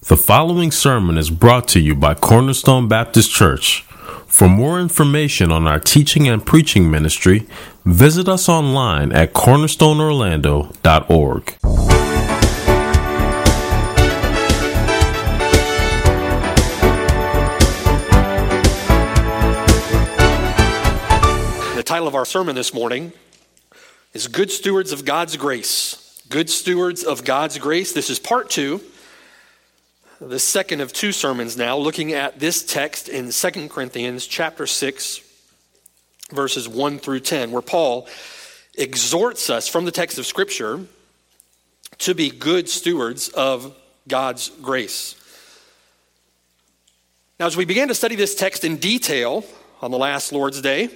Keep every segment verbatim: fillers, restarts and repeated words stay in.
The following sermon is brought to you by Cornerstone Baptist Church. For more information on our teaching and preaching ministry, visit us online at cornerstone orlando dot org. The title of our sermon this morning is Good Stewards of God's Grace. Good Stewards of God's Grace. This is part two. The second of two sermons now, looking at this text in Second Corinthians chapter six, verses one through ten, where Paul exhorts us from the text of Scripture to be good stewards of God's grace. Now, as we began to study this text in detail on the last Lord's Day,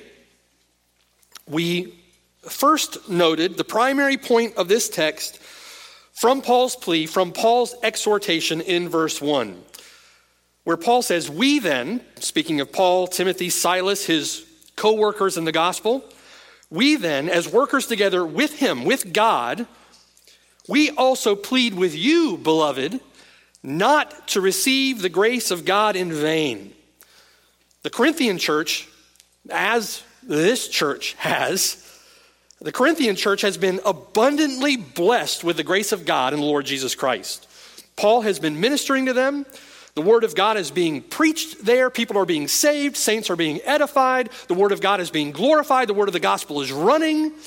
we first noted the primary point of this text from Paul's plea, from Paul's exhortation in verse one, where Paul says, we then, speaking of Paul, Timothy, Silas, his co-workers in the gospel, we then, as workers together with him, with God, we also plead with you, beloved, not to receive the grace of God in vain. The Corinthian church, as this church has, the Corinthian church has been abundantly blessed with the grace of God and the Lord Jesus Christ. Paul has been ministering to them. The word of God is being preached there. People are being saved. Saints are being edified. The word of God is being glorified. The word of the gospel is running. And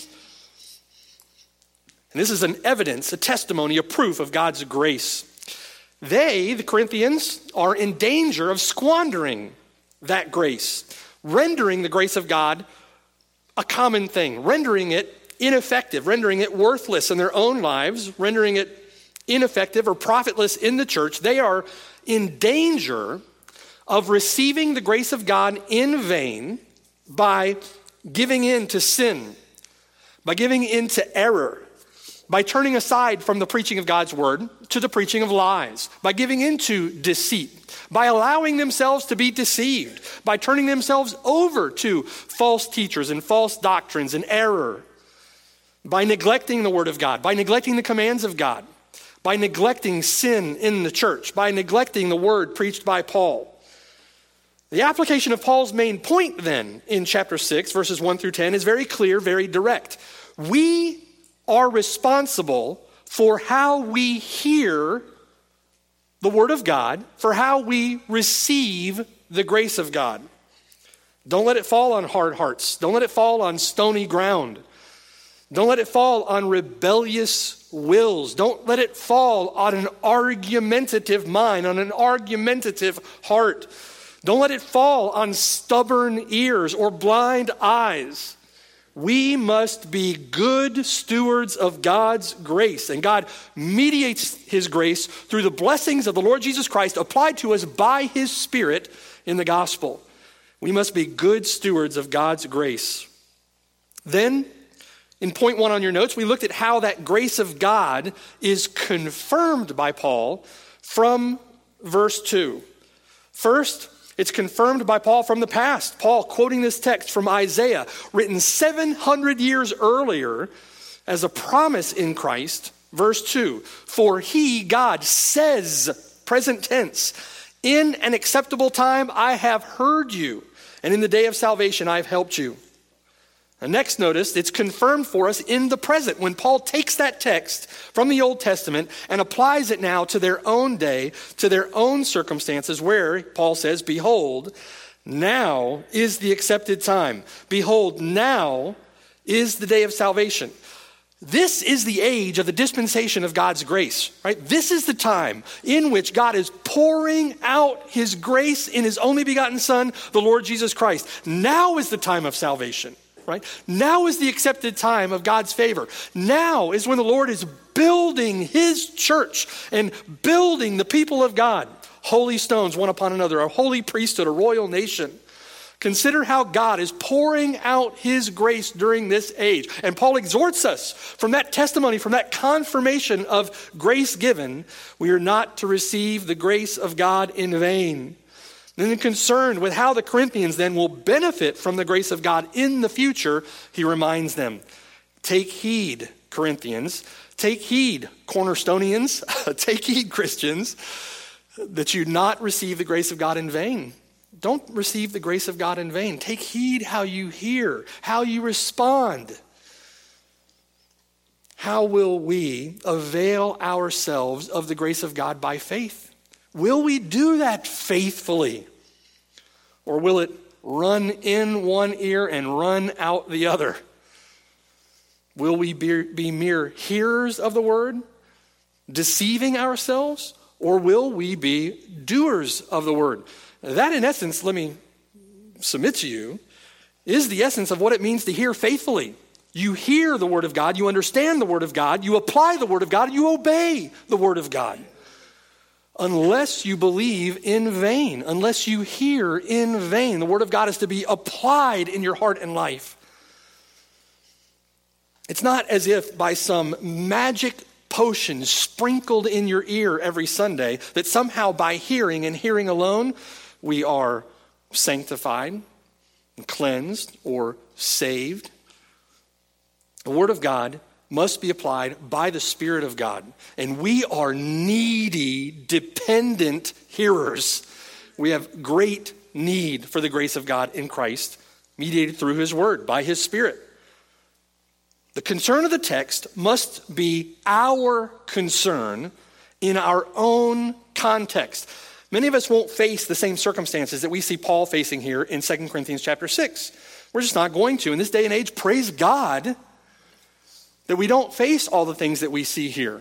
this is an evidence, a testimony, a proof of God's grace. They, the Corinthians, are in danger of squandering that grace, rendering the grace of God a common thing, rendering it ineffective, rendering it worthless in their own lives, rendering it ineffective or profitless in the church. They are in danger of receiving the grace of God in vain by giving in to sin, by giving in to error, by turning aside from the preaching of God's word to the preaching of lies, by giving into deceit, by allowing themselves to be deceived, by turning themselves over to false teachers and false doctrines and error, by neglecting the word of God, by neglecting the commands of God, by neglecting sin in the church, by neglecting the word preached by Paul. The application of Paul's main point then in chapter six, verses one through ten is very clear, very direct. We are responsible for how we hear the word of God, for how we receive the grace of God. Don't let it fall on hard hearts. Don't let it fall on stony ground. Don't let it fall on rebellious wills. Don't let it fall on an argumentative mind, on an argumentative heart. Don't let it fall on stubborn ears or blind eyes. We must be good stewards of God's grace. And God mediates his grace through the blessings of the Lord Jesus Christ applied to us by his Spirit in the gospel. We must be good stewards of God's grace. Then, in point one on your notes, we looked at how that grace of God is confirmed by Paul from verse two. First, it's confirmed by Paul from the past. Paul quoting this text from Isaiah, written seven hundred years earlier as a promise in Christ. Verse two, for he, God, says, present tense, in an acceptable time I have heard you, and in the day of salvation I have helped you. And next, notice, it's confirmed for us in the present. When Paul takes that text from the Old Testament and applies it now to their own day, to their own circumstances, where Paul says, behold, now is the accepted time. Behold, now is the day of salvation. This is the age of the dispensation of God's grace, right? This is the time in which God is pouring out his grace in his only begotten Son, the Lord Jesus Christ. Now is the time of salvation. Right? Now is the accepted time of God's favor. Now is when the Lord is building his church and building the people of God. Holy stones one upon another, a holy priesthood, a royal nation. Consider how God is pouring out his grace during this age. And Paul exhorts us from that testimony, from that confirmation of grace given, we are not to receive the grace of God in vain. And then concerned with how the Corinthians then will benefit from the grace of God in the future, he reminds them, take heed, Corinthians, take heed, Cornerstonians, take heed, Christians, that you not receive the grace of God in vain. Don't receive the grace of God in vain. Take heed how you hear, how you respond. How will we avail ourselves of the grace of God by faith? Will we do that faithfully? Or will it run in one ear and run out the other? Will we be, be mere hearers of the word, deceiving ourselves? Or will we be doers of the word? That, in essence, let me submit to you, is the essence of what it means to hear faithfully. You hear the word of God, you understand the word of God, you apply the word of God, you obey the word of God. Unless you believe in vain, unless you hear in vain, the word of God is to be applied in your heart and life. It's not as if by some magic potion sprinkled in your ear every Sunday that somehow by hearing and hearing alone, we are sanctified, cleansed, or saved. The word of God must be applied by the Spirit of God. And we are needy, dependent hearers. We have great need for the grace of God in Christ, mediated through his word, by his Spirit. The concern of the text must be our concern in our own context. Many of us won't face the same circumstances that we see Paul facing here in Second Corinthians chapter six. We're just not going to. In this day and age, praise God that we don't face all the things that we see here.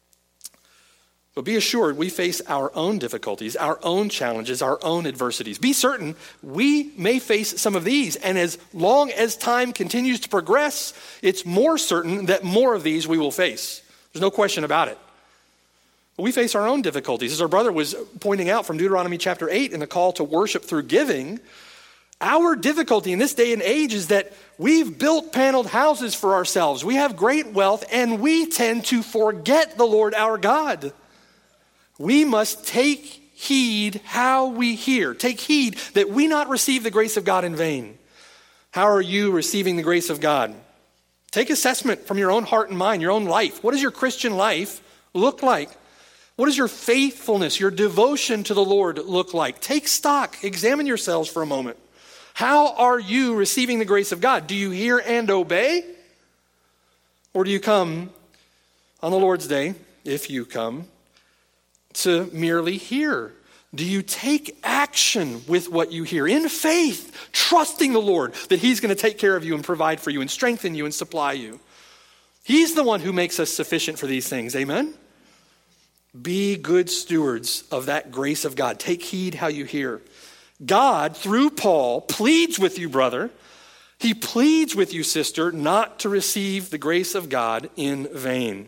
But be assured, we face our own difficulties, our own challenges, our own adversities. Be certain we may face some of these, and as long as time continues to progress, it's more certain that more of these we will face. There's no question about it. But we face our own difficulties. As our brother was pointing out from Deuteronomy chapter eight in the call to worship through giving, our difficulty in this day and age is that we've built paneled houses for ourselves. We have great wealth, and we tend to forget the Lord our God. We must take heed how we hear. Take heed that we not receive the grace of God in vain. How are you receiving the grace of God? Take assessment from your own heart and mind, your own life. What does your Christian life look like? What does your faithfulness, your devotion to the Lord look like? Take stock. Examine yourselves for a moment. How are you receiving the grace of God? Do you hear and obey? Or do you come on the Lord's day, if you come, to merely hear? Do you take action with what you hear in faith, trusting the Lord that he's going to take care of you and provide for you and strengthen you and supply you? He's the one who makes us sufficient for these things. Amen? Be good stewards of that grace of God. Take heed how you hear. God, through Paul, pleads with you, brother. He pleads with you, sister, not to receive the grace of God in vain.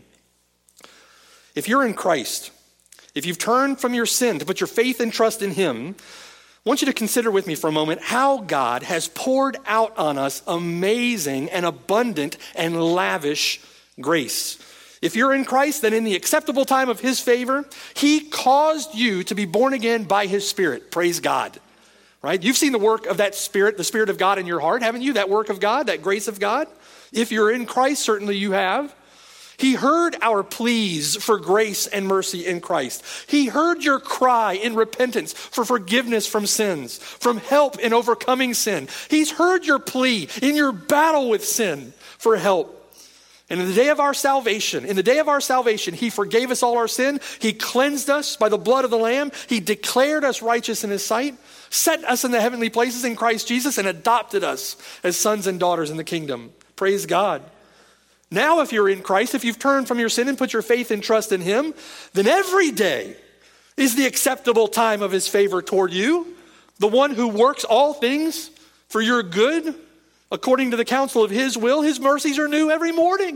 If you're in Christ, if you've turned from your sin to put your faith and trust in him, I want you to consider with me for a moment how God has poured out on us amazing and abundant and lavish grace. If you're in Christ, then in the acceptable time of his favor, he caused you to be born again by his Spirit. Praise God. Right? You've seen the work of that Spirit, the Spirit of God in your heart, haven't you? That work of God, that grace of God. If you're in Christ, certainly you have. He heard our pleas for grace and mercy in Christ. He heard your cry in repentance for forgiveness from sins, from help in overcoming sin. He's heard your plea in your battle with sin for help. And in the day of our salvation, in the day of our salvation, he forgave us all our sin. He cleansed us by the blood of the Lamb. He declared us righteous in his sight, set us in the heavenly places in Christ Jesus, and adopted us as sons and daughters in the kingdom. Praise God. Now, if you're in Christ, if you've turned from your sin and put your faith and trust in him, then every day is the acceptable time of his favor toward you, the one who works all things for your good, according to the counsel of his will. His mercies are new every morning.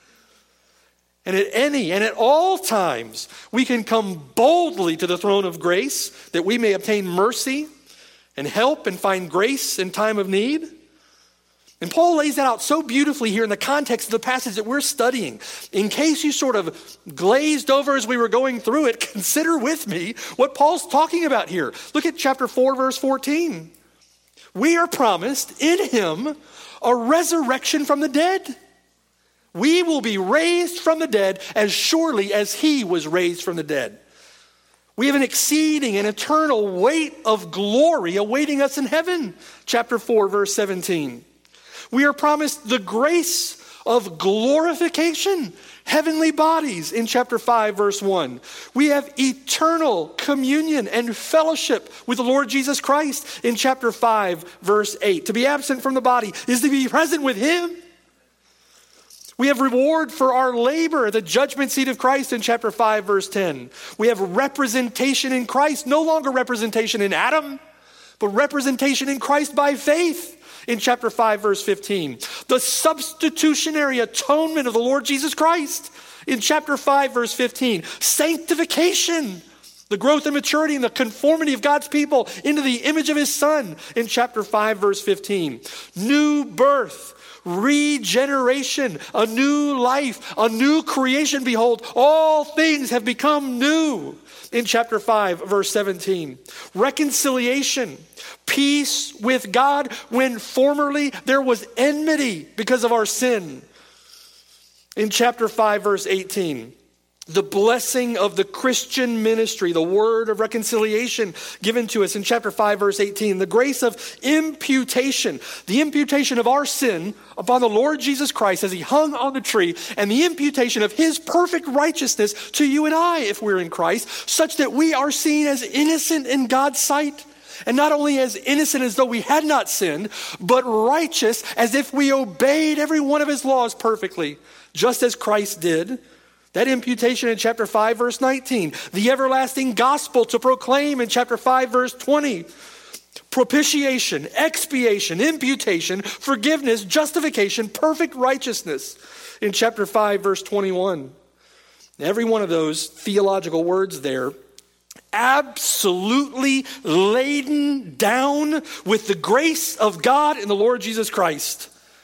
And at any and at all times, we can come boldly to the throne of grace that we may obtain mercy and help and find grace in time of need. And Paul lays that out so beautifully here in the context of the passage that we're studying. In case you sort of glazed over as we were going through it, consider with me what Paul's talking about here. Look at chapter four, verse fourteen. We are promised in him a resurrection from the dead. We will be raised from the dead as surely as he was raised from the dead. We have an exceeding and eternal weight of glory awaiting us in heaven. Chapter four, verse seventeen. We are promised the grace of glorification, heavenly bodies in chapter five, verse one. We have eternal communion and fellowship with the Lord Jesus Christ in chapter five, verse eight. To be absent from the body is to be present with him. We have reward for our labor at the judgment seat of Christ in chapter five, verse ten. We have representation in Christ, no longer representation in Adam, but representation in Christ by faith in chapter five, verse fifteen. The substitutionary atonement of the Lord Jesus Christ in chapter five, verse fifteen. Sanctification, the growth and maturity and the conformity of God's people into the image of his Son in chapter five, verse fifteen. New birth, regeneration, a new life, a new creation. Behold, all things have become new in chapter five, verse seventeen. Reconciliation, peace with God when formerly there was enmity because of our sin in chapter five, verse eighteen. The blessing of the Christian ministry, the word of reconciliation given to us in chapter five, verse eighteen. The grace of imputation, the imputation of our sin upon the Lord Jesus Christ as he hung on the tree, and the imputation of his perfect righteousness to you and I if we're in Christ, such that we are seen as innocent in God's sight. And not only as innocent as though we had not sinned, but righteous as if we obeyed every one of his laws perfectly, just as Christ did. That imputation in chapter five, verse nineteen. The everlasting gospel to proclaim in chapter five, verse twenty. Propitiation, expiation, imputation, forgiveness, justification, perfect righteousness in chapter five, verse twenty-one. Every one of those theological words there, absolutely laden down with the grace of God in the Lord Jesus Christ.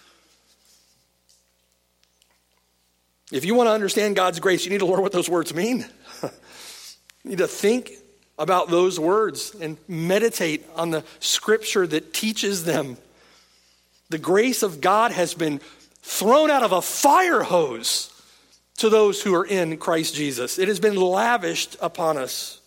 If you want to understand God's grace, you need to learn what those words mean. You need to think about those words and meditate on the scripture that teaches them. The grace of God has been thrown out of a fire hose to those who are in Christ Jesus. It has been lavished upon us.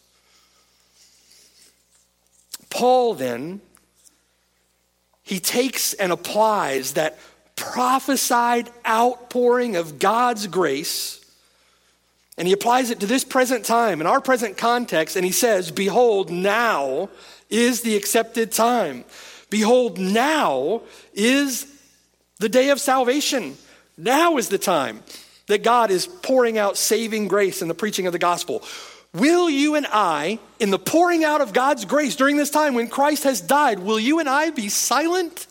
Paul then, he takes and applies that prophesied outpouring of God's grace, and he applies it to this present time, in our present context, and he says, behold, now is the accepted time. Behold, now is the day of salvation. Now is the time that God is pouring out saving grace in the preaching of the gospel. Will you and I, in the pouring out of God's grace during this time when Christ has died, will you and I be silent?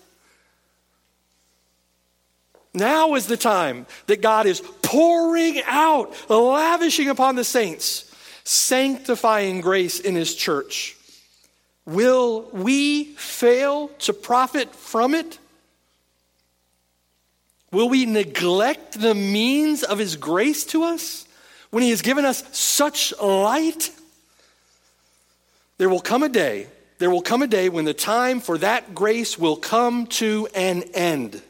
Now is the time that God is pouring out, lavishing upon the saints, sanctifying grace in his church. Will we fail to profit from it? Will we neglect the means of his grace to us when he has given us such light? There will come a day, there will come a day when the time for that grace will come to an end.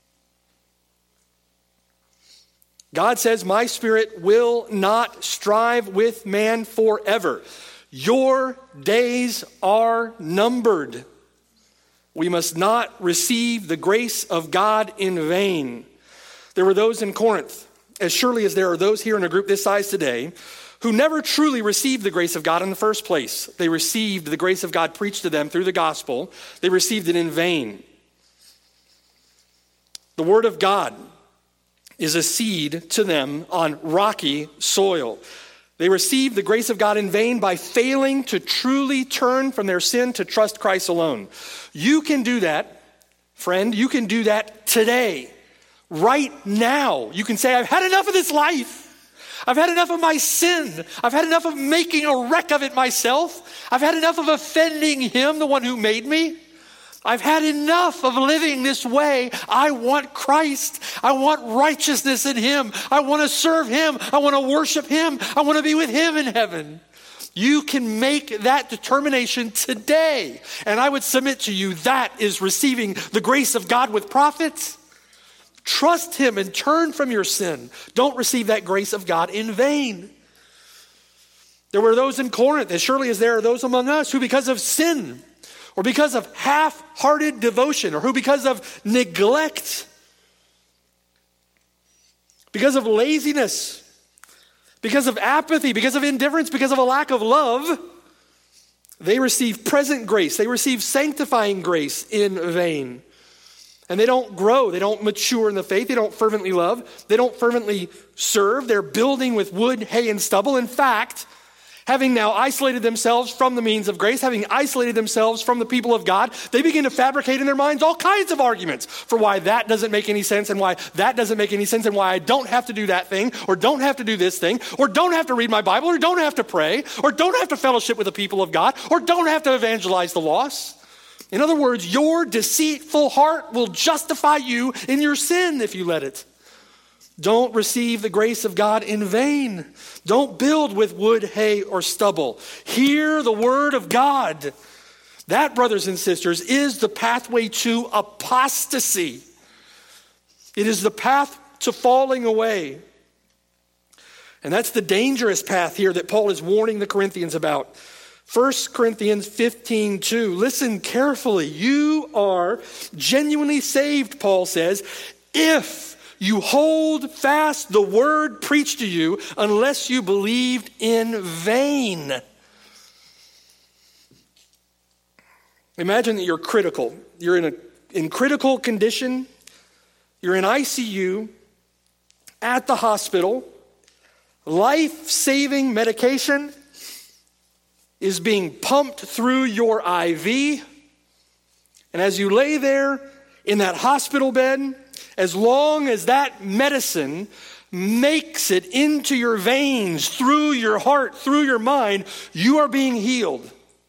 God says, my spirit will not strive with man forever. Your days are numbered. We must not receive the grace of God in vain. There were those in Corinth, as surely as there are those here in a group this size today, who never truly received the grace of God in the first place. They received the grace of God preached to them through the gospel. They received it in vain. The word of God is a seed to them on rocky soil. They received the grace of God in vain by failing to truly turn from their sin to trust Christ alone. You can do that, friend. You can do that today, right now. You can say, I've had enough of this life. I've had enough of my sin. I've had enough of making a wreck of it myself. I've had enough of offending him, the one who made me. I've had enough of living this way. I want Christ. I want righteousness in him. I want to serve him. I want to worship him. I want to be with him in heaven. You can make that determination today. And I would submit to you that is receiving the grace of God with profits. Trust him and turn from your sin. Don't receive that grace of God in vain. There were those in Corinth, as surely as there are those among us, who because of sin, or because of half-hearted devotion, or who because of neglect, because of laziness, because of apathy, because of indifference, because of a lack of love, they receive present grace, they receive sanctifying grace in vain. And they don't grow, they don't mature in the faith, they don't fervently love, they don't fervently serve, they're building with wood, hay, and stubble. In fact, having now isolated themselves from the means of grace, having isolated themselves from the people of God, they begin to fabricate in their minds all kinds of arguments for why that doesn't make any sense and why that doesn't make any sense and why I don't have to do that thing or don't have to do this thing or don't have to read my Bible or don't have to pray or don't have to fellowship with the people of God or don't have to evangelize the lost. In other words, your deceitful heart will justify you in your sin if you let it. Don't receive the grace of God in vain. Don't build with wood, hay, or stubble. Hear the word of God. That, brothers and sisters, is the pathway to apostasy. It is the path to falling away. And that's the dangerous path here that Paul is warning the Corinthians about. First Corinthians fifteen two. Listen carefully. You are genuinely saved, Paul says, if you hold fast the word preached to you, unless you believed in vain. Imagine that you're critical. You're in a in critical condition. You're in I C U, at the hospital. Life-saving medication is being pumped through your I V. And as you lay there in that hospital bed, as long as that medicine makes it into your veins, through your heart, through your mind, you are being healed.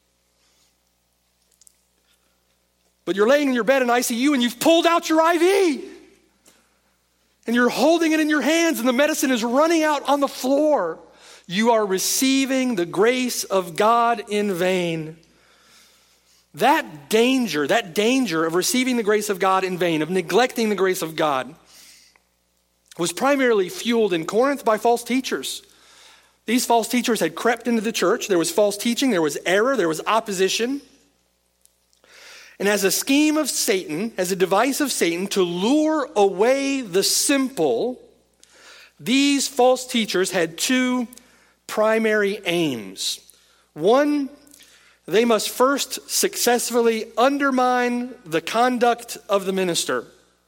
But you're laying in your bed in I C U and you've pulled out your I V. And you're holding it in your hands and the medicine is running out on the floor. You are receiving the grace of God in vain. That danger, that danger of receiving the grace of God in vain, of neglecting the grace of God, was primarily fueled in Corinth by false teachers. These false teachers had crept into the church. There was false teaching, there was error, there was opposition. And as a scheme of Satan, as a device of Satan to lure away the simple, these false teachers had two primary aims. One, they must first successfully undermine the conduct of the minister.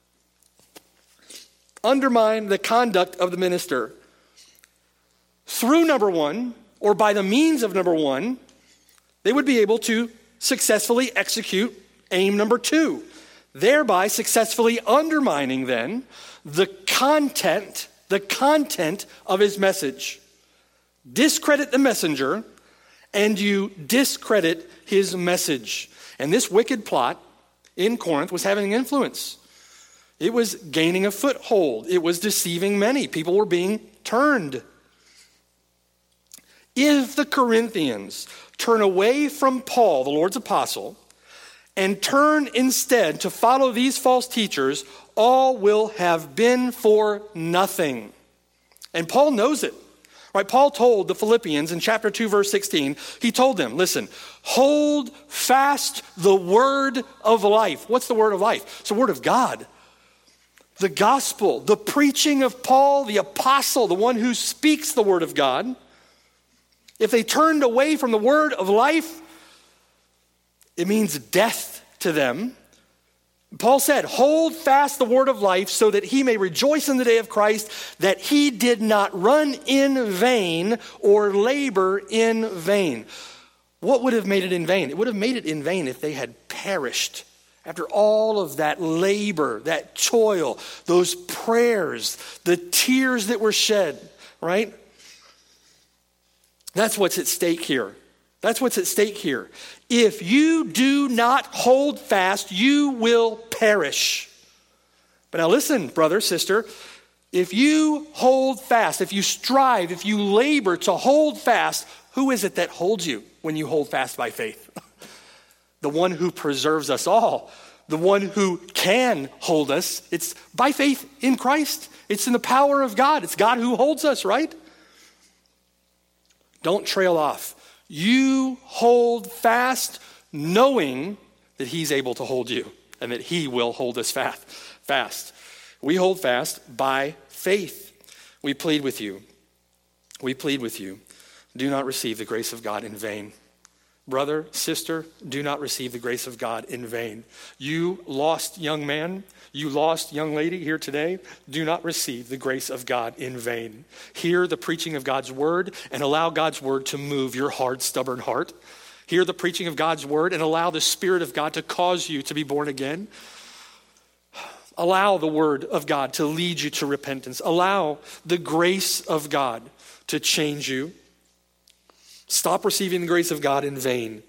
Undermine the conduct of the minister. Through number one, or by the means of number one, they would be able to successfully execute aim number two, thereby successfully undermining then the content, the content of his message. Discredit the messenger, and you discredit his message. And this wicked plot in Corinth was having influence. It was gaining a foothold. It was deceiving many. People were being turned. If the Corinthians turn away from Paul, the Lord's apostle, and turn instead to follow these false teachers, all will have been for nothing. And Paul knows it. Right, Paul told the Philippians in chapter two, verse sixteen, he told them, listen, hold fast the word of life. What's the word of life? It's the word of God. The gospel, the preaching of Paul, the apostle, the one who speaks the word of God. If they turned away from the word of life, it means death to them. Paul said, hold fast the word of life so that he may rejoice in the day of Christ, that he did not run in vain or labor in vain. What would have made it in vain? It would have made it in vain if they had perished after all of that labor, that toil, those prayers, the tears that were shed, right? That's what's at stake here. That's what's at stake here. If you do not hold fast, you will perish. But now listen, brother, sister, if you hold fast, if you strive, if you labor to hold fast, who is it that holds you when you hold fast by faith? The one who preserves us all, the one who can hold us. It's by faith in Christ. It's in the power of God. It's God who holds us, right? Don't trail off. You hold fast knowing that he's able to hold you and that he will hold us fast. fast. We hold fast by faith. We plead with you. We plead with you. Do not receive the grace of God in vain. Brother, sister, do not receive the grace of God in vain. You lost young man, you lost young lady here today, do not receive the grace of God in vain. Hear the preaching of God's word and allow God's word to move your hard, stubborn heart. Hear the preaching of God's word and allow the Spirit of God to cause you to be born again. Allow the word of God to lead you to repentance. Allow the grace of God to change you. Stop receiving the grace of God in vain.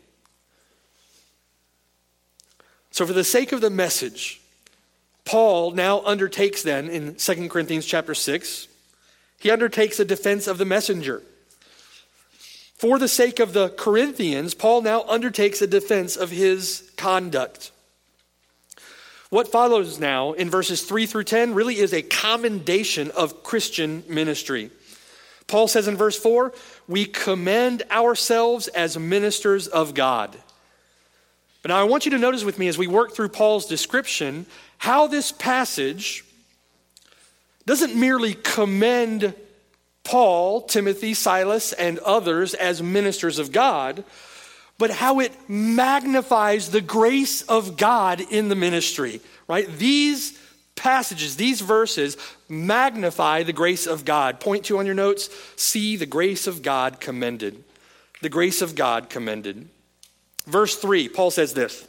So for the sake of the message, Paul now undertakes then in Second Corinthians chapter six, he undertakes a defense of the messenger. For the sake of the Corinthians, Paul now undertakes a defense of his conduct. What follows now in verses three through ten really is a commendation of Christian ministry. Paul says in verse four, we commend ourselves as ministers of God. But now I want you to notice with me as we work through Paul's description, how this passage doesn't merely commend Paul, Timothy, Silas, and others as ministers of God, but how it magnifies the grace of God in the ministry, right? These passages, these verses magnify the grace of God. Point to on your notes, see the grace of God commended. The grace of God commended. Verse three, Paul says this,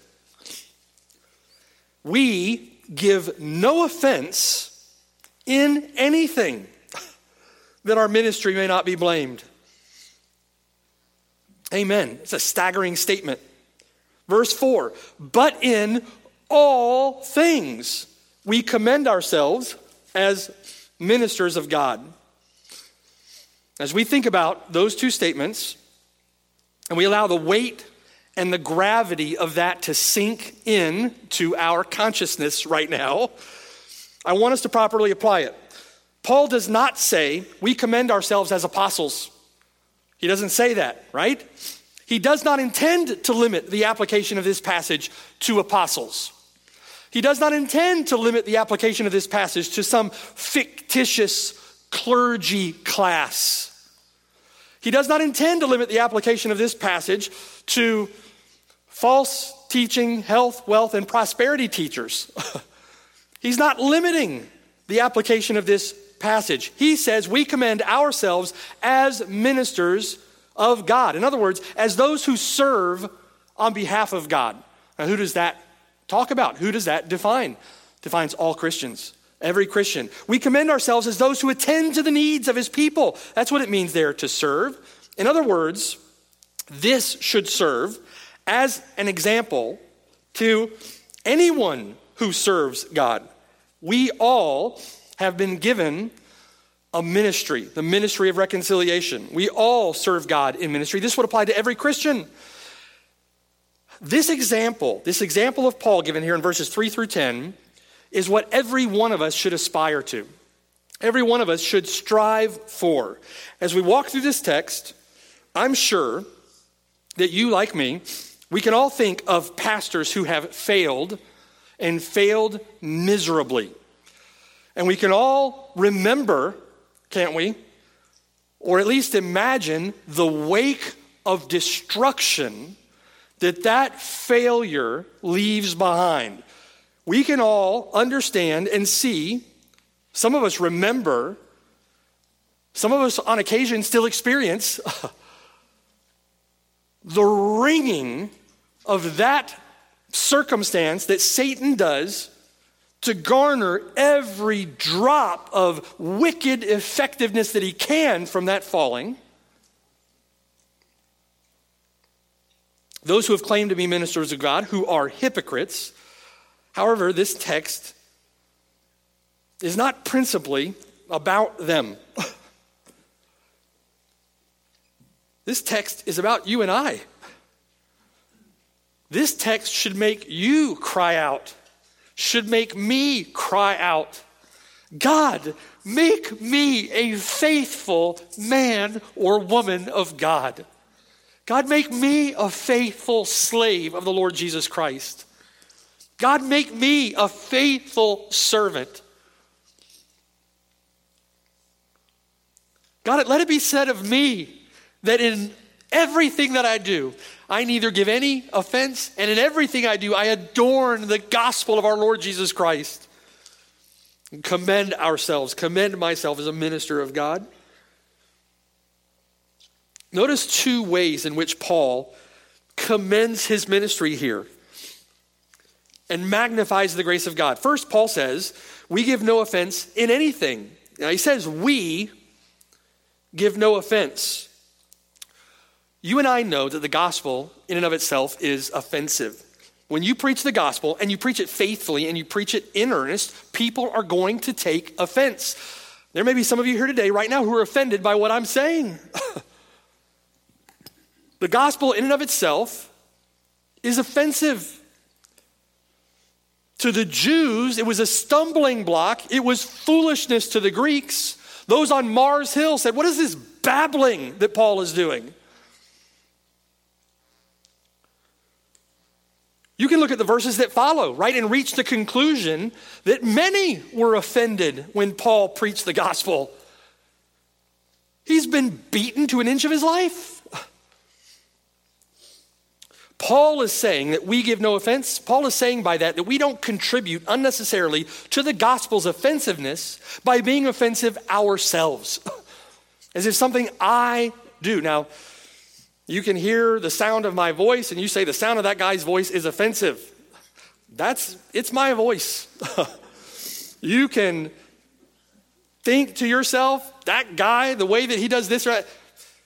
we give no offense in anything that our ministry may not be blamed. Amen. It's a staggering statement. Verse four, but in all things we commend ourselves as ministers of God. As we think about those two statements, and we allow the weight and the gravity of that to sink in to our consciousness right now, I want us to properly apply it. Paul does not say we commend ourselves as apostles. He doesn't say that, right? He does not intend to limit the application of this passage to apostles. He does not intend to limit the application of this passage to some fictitious clergy class. He does not intend to limit the application of this passage to false teaching, health, wealth, and prosperity teachers. He's not limiting the application of this passage. He says we commend ourselves as ministers of God. In other words, as those who serve on behalf of God. Now, who does that talk about? Who does that define? Defines all Christians, every Christian. We commend ourselves as those who attend to the needs of his people. That's what it means there to serve. In other words, this should serve as an example to anyone who serves God. We all have been given a ministry, the ministry of reconciliation. We all serve God in ministry. This would apply to every Christian. This example, this example of Paul given here in verses three through ten is what every one of us should aspire to. Every one of us should strive for. As we walk through this text, I'm sure that you, like me, we can all think of pastors who have failed and failed miserably. And we can all remember, can't we? Or at least imagine the wake of destruction that that failure leaves behind. We can all understand and see, some of us remember, some of us on occasion still experience the wringing of that circumstance that Satan does to garner every drop of wicked effectiveness that he can from that falling. Those who have claimed to be ministers of God, who are hypocrites. However, this text is not principally about them. This text is about you and I. This text should make you cry out, should make me cry out. God, make me a faithful man or woman of God. God, make me a faithful slave of the Lord Jesus Christ. God, make me a faithful servant. God, let it be said of me that in everything that I do, I neither give any offense, and in everything I do, I adorn the gospel of our Lord Jesus Christ. And commend ourselves, commend myself as a minister of God. Notice two ways in which Paul commends his ministry here and magnifies the grace of God. First, Paul says, we give no offense in anything. Now, he says, we give no offense. You and I know that the gospel in and of itself is offensive. When you preach the gospel and you preach it faithfully and you preach it in earnest, people are going to take offense. There may be some of you here today right now who are offended by what I'm saying. The gospel in and of itself is offensive. To the Jews, it was a stumbling block. It was foolishness to the Greeks. Those on Mars Hill said, what is this babbling that Paul is doing? You can look at the verses that follow, right, and reach the conclusion that many were offended when Paul preached the gospel. He's been beaten to an inch of his life. Paul is saying that we give no offense. Paul is saying by that that we don't contribute unnecessarily to the gospel's offensiveness by being offensive ourselves. As if something I do. Now, you can hear the sound of my voice and you say the sound of that guy's voice is offensive. That's, it's my voice. You can think to yourself, that guy, the way that he does this, right?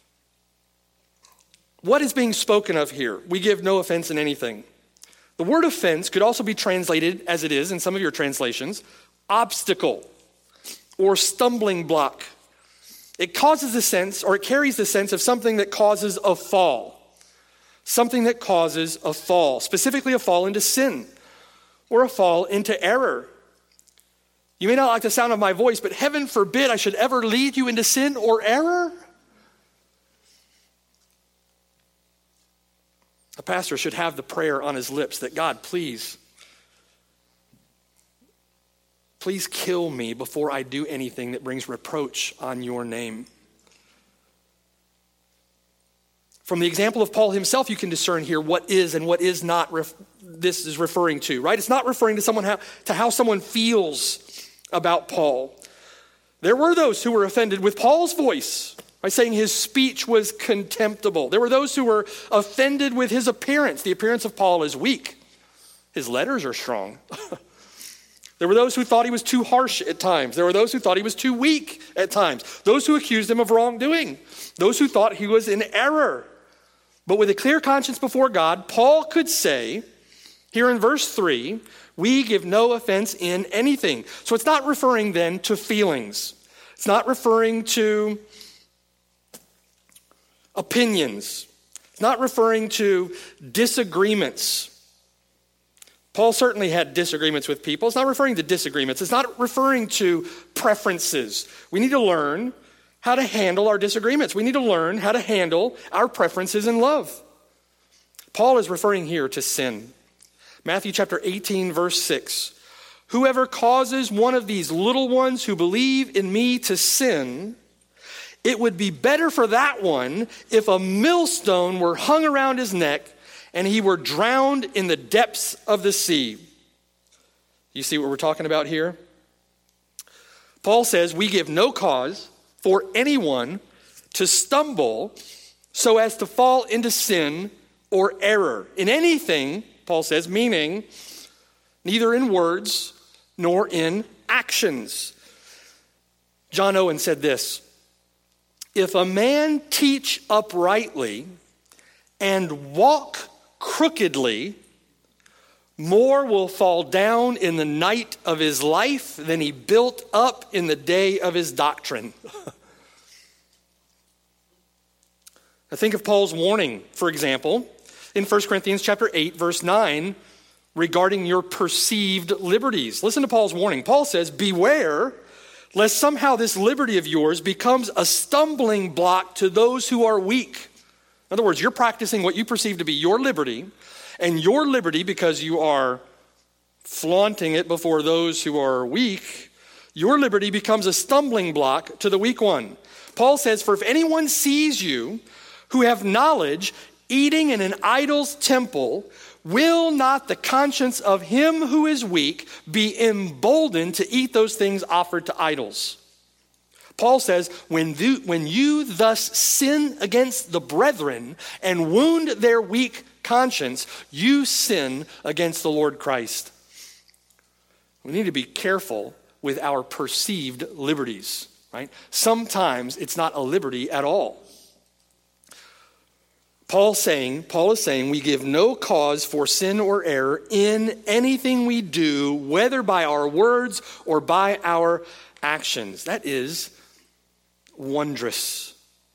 What is being spoken of here? We give no offense in anything. The word offense could also be translated, as it is in some of your translations, obstacle or stumbling block. It causes the sense, or it carries the sense of something that causes a fall. Something that causes a fall, specifically a fall into sin or a fall into error. You may not like the sound of my voice, but heaven forbid I should ever lead you into sin or error. A pastor should have the prayer on his lips that God, please, please kill me before I do anything that brings reproach on your name. From the example of Paul himself, you can discern here what is and what is not ref- this is referring to, right? It's not referring to someone how, to how someone feels about Paul. There were those who were offended with Paul's voice by saying his speech was contemptible. There were those who were offended with his appearance. The appearance of Paul is weak. His letters are strong. There were those who thought he was too harsh at times. There were those who thought he was too weak at times. Those who accused him of wrongdoing. Those who thought he was in error. But with a clear conscience before God, Paul could say, here in verse three, we give no offense in anything. So it's not referring then to feelings. It's not referring to opinions. It's not referring to disagreements. Paul certainly had disagreements with people. It's not referring to disagreements. It's not referring to preferences. We need to learn how to handle our disagreements. We need to learn how to handle our preferences in love. Paul is referring here to sin. Matthew chapter eighteen, verse six. Whoever causes one of these little ones who believe in me to sin, it would be better for that one if a millstone were hung around his neck and he were drowned in the depths of the sea. You see what we're talking about here? Paul says we give no cause for anyone to stumble so as to fall into sin or error. In anything, Paul says, meaning neither in words nor in actions. John Owen said this, if a man teach uprightly and walk crookedly, more will fall down in the night of his life than he built up in the day of his doctrine. I think of Paul's warning, for example, in First Corinthians chapter eight, verse nine, regarding your perceived liberties. Listen to Paul's warning. Paul says, beware lest somehow this liberty of yours becomes a stumbling block to those who are weak. In other words, you're practicing what you perceive to be your liberty, and your liberty, because you are flaunting it before those who are weak, your liberty becomes a stumbling block to the weak one. Paul says, for if anyone sees you who have knowledge eating in an idol's temple, will not the conscience of him who is weak be emboldened to eat those things offered to idols? Paul says, when, the, when you thus sin against the brethren and wound their weak conscience, you sin against the Lord Christ. We need to be careful with our perceived liberties, right? Sometimes it's not a liberty at all. Paul saying, Paul is saying we give no cause for sin or error in anything we do, whether by our words or by our actions. That is wondrous.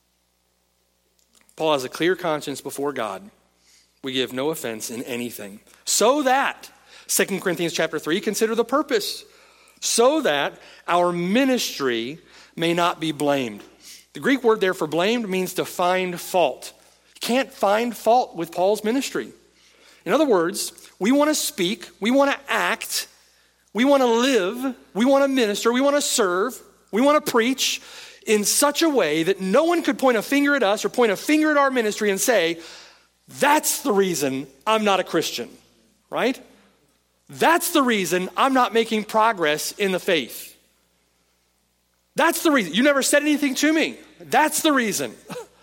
Paul has a clear conscience before God. We give no offense in anything. So that, Second Corinthians chapter three, consider the purpose. So that our ministry may not be blamed. The Greek word there for blamed means to find fault. Can't find fault with Paul's ministry. In other words, we want to speak, we want to act, we want to live, we want to minister, we want to serve, we want to preach in such a way that no one could point a finger at us or point a finger at our ministry and say, that's the reason I'm not a Christian, right? That's the reason I'm not making progress in the faith. That's the reason. You never said anything to me. That's the reason.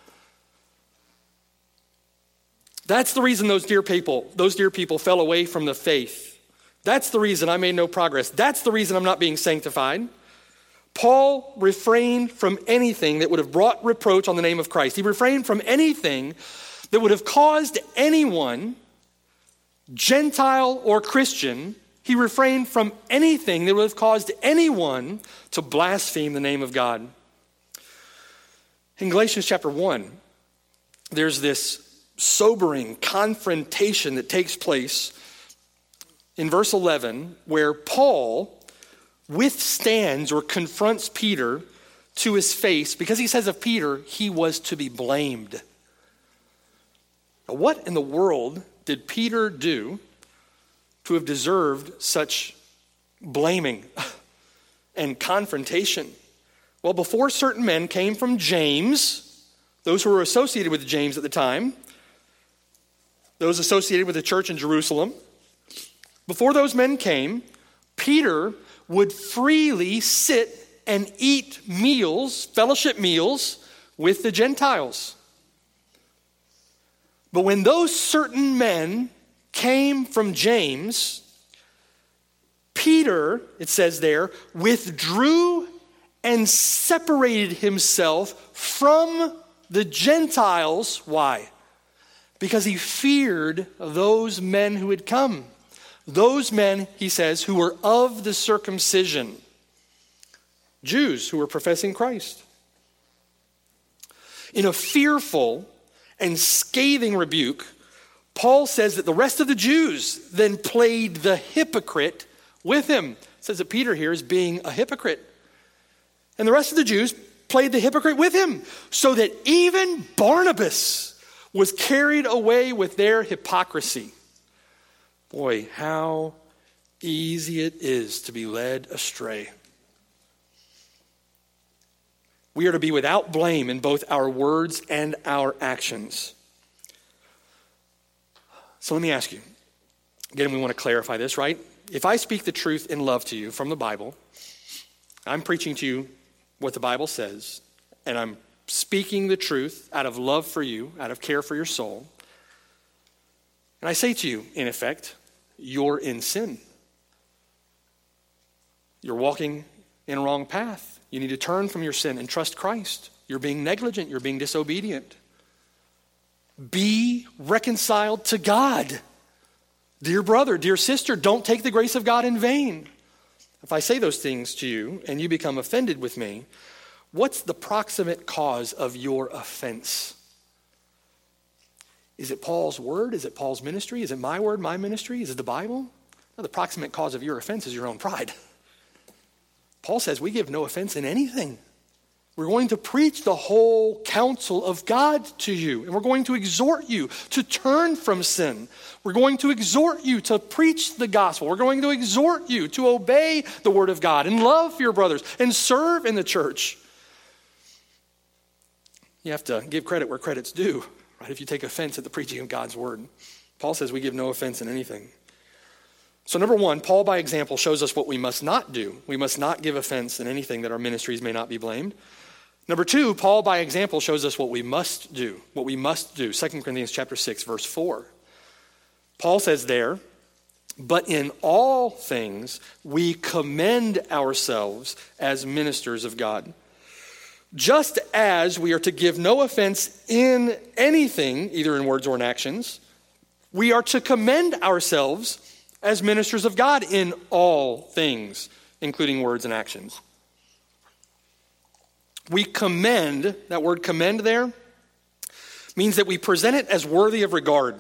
That's the reason those dear people, those dear people fell away from the faith. That's the reason I made no progress. That's the reason I'm not being sanctified. Paul refrained from anything that would have brought reproach on the name of Christ. He refrained from anything that would have caused anyone, Gentile or Christian, he refrained from anything that would have caused anyone to blaspheme the name of God. In Galatians chapter one, there's this sobering confrontation that takes place in verse eleven, where Paul withstands or confronts Peter to his face because he says of Peter, he was to be blamed. Now, what in the world did Peter do to have deserved such blaming and confrontation? Well, before certain men came from James, those who were associated with James at the time, those associated with the church in Jerusalem, before those men came, Peter would freely sit and eat meals, fellowship meals, with the Gentiles. But when those certain men came from James, Peter, it says there, withdrew and separated himself from the Gentiles. Why? Because he feared those men who had come. Those men, he says, who were of the circumcision. Jews who were professing Christ. In a fearful and scathing rebuke, Paul says that the rest of the Jews then played the hypocrite with him. It says that Peter here is being a hypocrite. And the rest of the Jews played the hypocrite with him, so that even Barnabas was carried away with their hypocrisy. Boy, how easy it is to be led astray. We are to be without blame in both our words and our actions. So let me ask you, again, we want to clarify this, right? If I speak the truth in love to you from the Bible, I'm preaching to you what the Bible says, and I'm speaking the truth out of love for you, out of care for your soul. And I say to you, in effect, you're in sin. You're walking in a wrong path. You need to turn from your sin and trust Christ. You're being negligent. You're being disobedient. Be reconciled to God. Dear brother, dear sister, don't take the grace of God in vain. If I say those things to you and you become offended with me, what's the proximate cause of your offense? Is it Paul's word? Is it Paul's ministry? Is it my word, my ministry? Is it the Bible? No, the proximate cause of your offense is your own pride. Paul says we give no offense in anything. We're going to preach the whole counsel of God to you, and we're going to exhort you to turn from sin. We're going to exhort you to preach the gospel. We're going to exhort you to obey the word of God and love your brothers and serve in the church. You have to give credit where credit's due, right? If you take offense at the preaching of God's word. Paul says we give no offense in anything. So number one, Paul by example shows us what we must not do. We must not give offense in anything that our ministries may not be blamed. Number two, Paul by example shows us what we must do, what we must do. Second Corinthians chapter six, verse four. Paul says there, but in all things we commend ourselves as ministers of God. Just as we are to give no offense in anything, either in words or in actions, we are to commend ourselves as ministers of God in all things, including words and actions. We commend, that word commend there, means that we present it as worthy of regard.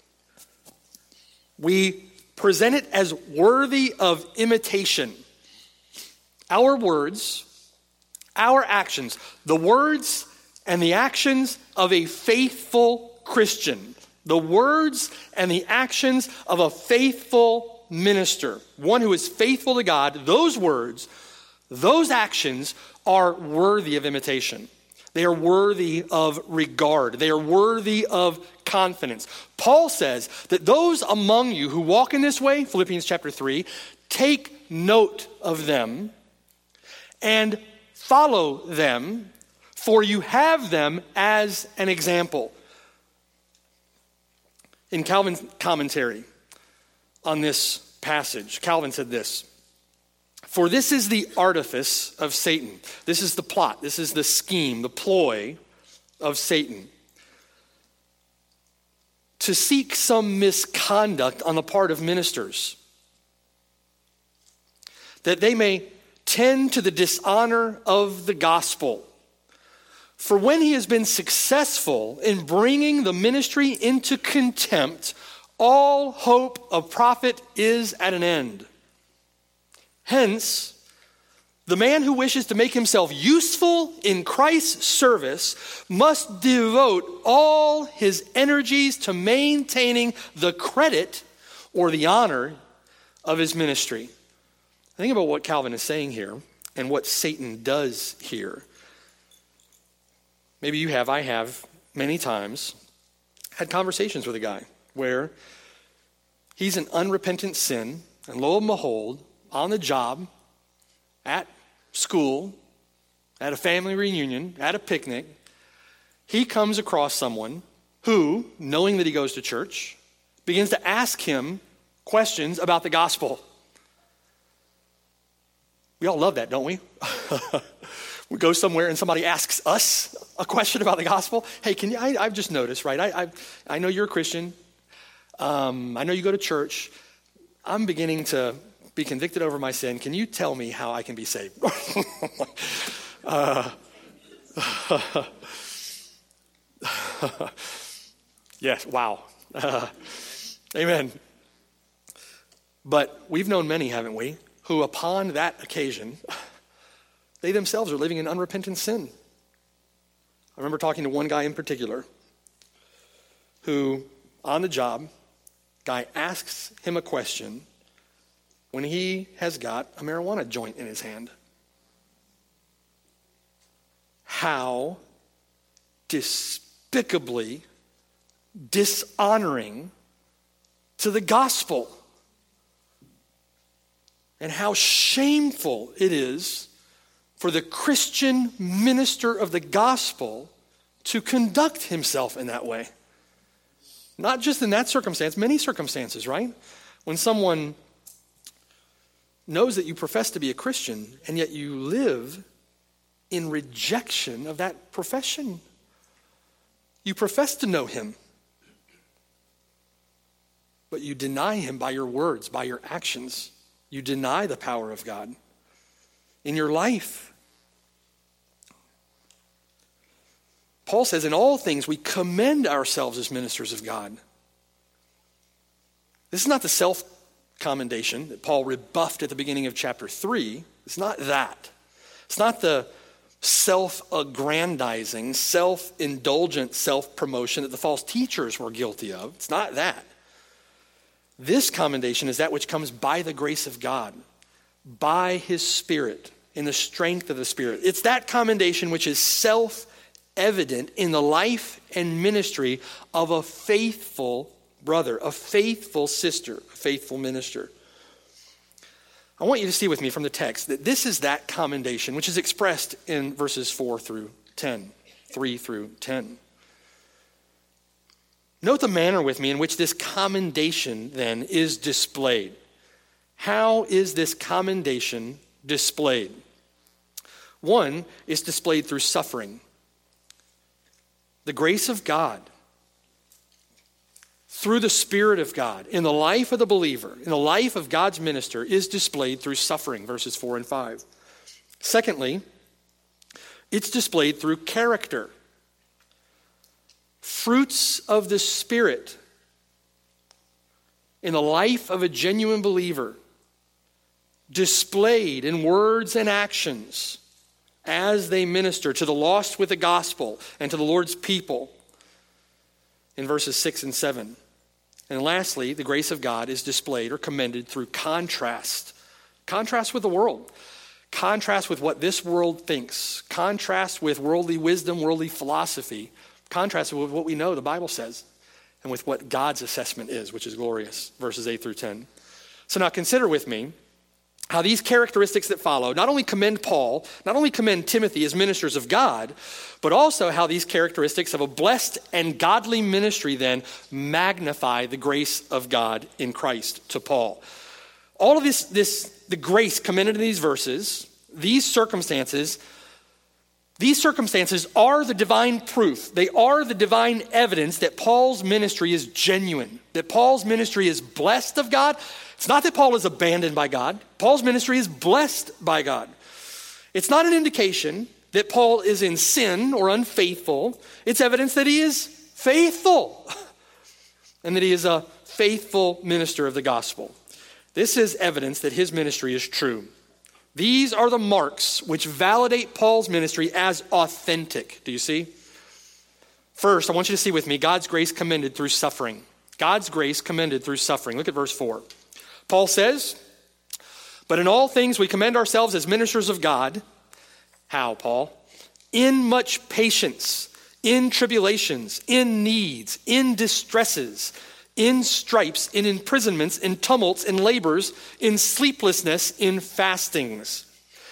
We present it as worthy of imitation. Our words, our actions, the words and the actions of a faithful Christian, the words and the actions of a faithful minister, one who is faithful to God, those words, those actions are worthy of imitation. They are worthy of regard. They are worthy of confidence. Paul says that those among you who walk in this way, Philippians chapter three, take note of them and follow them, for you have them as an example. In Calvin's commentary on this passage, Calvin said this: for this is the artifice of Satan. This is the plot. This is the scheme, the ploy of Satan. To seek some misconduct on the part of ministers, that they may tend to the dishonor of the gospel. For when he has been successful in bringing the ministry into contempt, all hope of profit is at an end. Hence, the man who wishes to make himself useful in Christ's service must devote all his energies to maintaining the credit or the honor of his ministry. Think about what Calvin is saying here and what Satan does here. Maybe you have, I have, many times had conversations with a guy where he's in unrepentant sin, and lo and behold, on the job, at school, at a family reunion, at a picnic, he comes across someone who, knowing that he goes to church, begins to ask him questions about the gospel. We all love that, don't we? We go somewhere and somebody asks us a question about the gospel. Hey, can you, I, I've just noticed, right? I, I, I know you're a Christian. Um, I know you go to church. I'm beginning to be convicted over my sin. Can you tell me how I can be saved? uh, yes, wow. Uh, amen. But we've known many, haven't we, who upon that occasion, they themselves are living in unrepentant sin. I remember talking to one guy in particular who, on the job, guy asks him a question when he has got a marijuana joint in his hand. How despicably dishonoring to the gospel, and how shameful it is for the Christian minister of the gospel to conduct himself in that way. Not just in that circumstance, many circumstances, right? When someone knows that you profess to be a Christian and yet you live in rejection of that profession. You profess to know him, but you deny him by your words, by your actions. You deny the power of God in your life. Paul says, in all things we commend ourselves as ministers of God. This is not the self commendation that Paul rebuffed at the beginning of chapter three. It's not that. It's not the self-aggrandizing, self-indulgent self-promotion that the false teachers were guilty of. It's not that. This commendation is that which comes by the grace of God, by his Spirit, in the strength of the Spirit. It's that commendation which is self-evident in the life and ministry of a faithful brother, a faithful sister, a faithful minister. I want you to see with me from the text that this is that commendation which is expressed in verses four through ten, three through ten. Note the manner with me in which this commendation then is displayed. How is this commendation displayed? One is displayed through suffering. The grace of God, through the Spirit of God, in the life of the believer, in the life of God's minister, is displayed through suffering, verses four and five. Secondly, it's displayed through character. Fruits of the Spirit in the life of a genuine believer, displayed in words and actions as they minister to the lost with the gospel and to the Lord's people, in verses six and seven. And lastly, the grace of God is displayed or commended through contrast. Contrast with the world. Contrast with what this world thinks. Contrast with worldly wisdom, worldly philosophy. Contrast with what we know the Bible says and with what God's assessment is, which is glorious, verses eight through ten. So now consider with me how these characteristics that follow not only commend Paul, not only commend Timothy as ministers of God, but also how these characteristics of a blessed and godly ministry then magnify the grace of God in Christ to Paul. All of this, this the grace commended in these verses, these circumstances, these circumstances are the divine proof. They are the divine evidence that Paul's ministry is genuine, that Paul's ministry is blessed of God. It's not that Paul is abandoned by God. Paul's ministry is blessed by God. It's not an indication that Paul is in sin or unfaithful. It's evidence that he is faithful and that he is a faithful minister of the gospel. This is evidence that his ministry is true. These are the marks which validate Paul's ministry as authentic. Do you see? First, I want you to see with me God's grace commended through suffering. God's grace commended through suffering. Look at verse four. Paul says, but in all things we commend ourselves as ministers of God. How, Paul? In much patience, in tribulations, in needs, in distresses, in stripes, in imprisonments, in tumults, in labors, in sleeplessness, in fastings.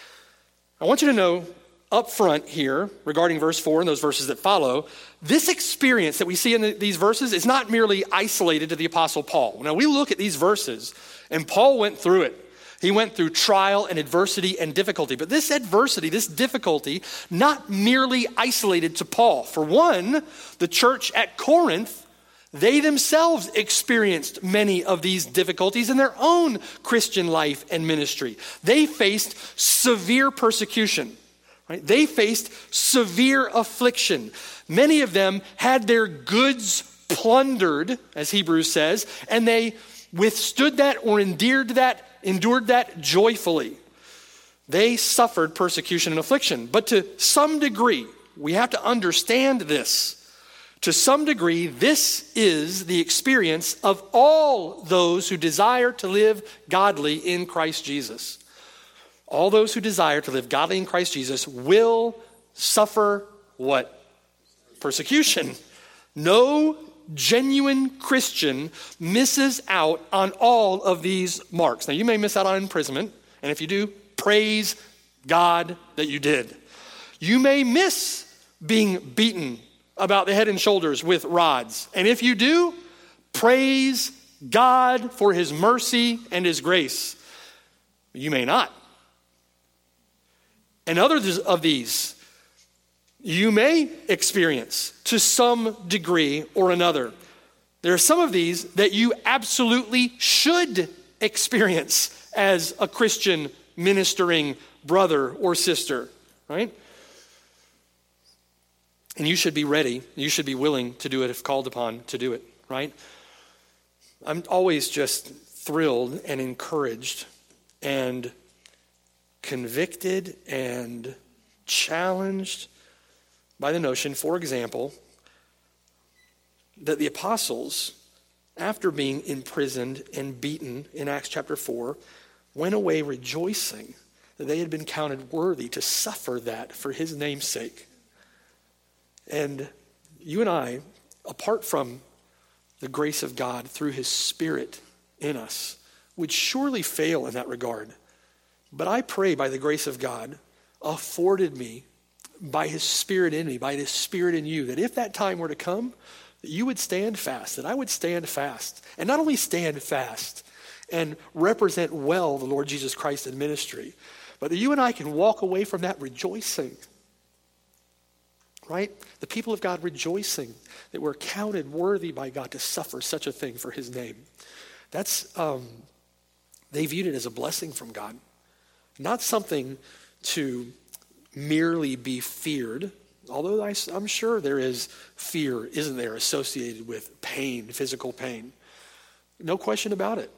I want you to know up front here regarding verse four and those verses that follow, this experience that we see in the, these verses is not merely isolated to the Apostle Paul. Now we look at these verses and Paul went through it. He went through trial and adversity and difficulty. But this adversity, this difficulty, not merely isolated to Paul. For one, the church at Corinth, they themselves experienced many of these difficulties in their own Christian life and ministry. They faced severe persecution. Right? They faced severe affliction. Many of them had their goods plundered, as Hebrews says, and they withstood that or endured that, endured that joyfully. They suffered persecution and affliction. But to some degree, we have to understand this. To some degree, this is the experience of all those who desire to live godly in Christ Jesus. All those who desire to live godly in Christ Jesus will suffer what? Persecution. No genuine Christian misses out on all of these marks. Now, you may miss out on imprisonment, and if you do, praise God that you did. You may miss being beaten about the head and shoulders with rods, and if you do, praise God for his mercy and his grace. You may not. And others of these you may experience to some degree or another. There are some of these that you absolutely should experience as a Christian ministering brother or sister, right? And you should be ready, you should be willing to do it if called upon to do it, right? I'm always just thrilled and encouraged and convicted and challenged by the notion, for example, that the apostles, after being imprisoned and beaten in Acts chapter four, went away rejoicing that they had been counted worthy to suffer that for his name's sake. And you and I, apart from the grace of God through his Spirit in us, would surely fail in that regard. But I pray by the grace of God afforded me by his Spirit in me, by his Spirit in you, that if that time were to come, that you would stand fast, that I would stand fast. And not only stand fast and represent well the Lord Jesus Christ in ministry, but that you and I can walk away from that rejoicing. Right? The people of God rejoicing that we're counted worthy by God to suffer such a thing for his name. That's, um, they viewed it as a blessing from God. Not something to merely be feared, although I, I'm sure there is fear, isn't there, associated with pain, physical pain. No question about it.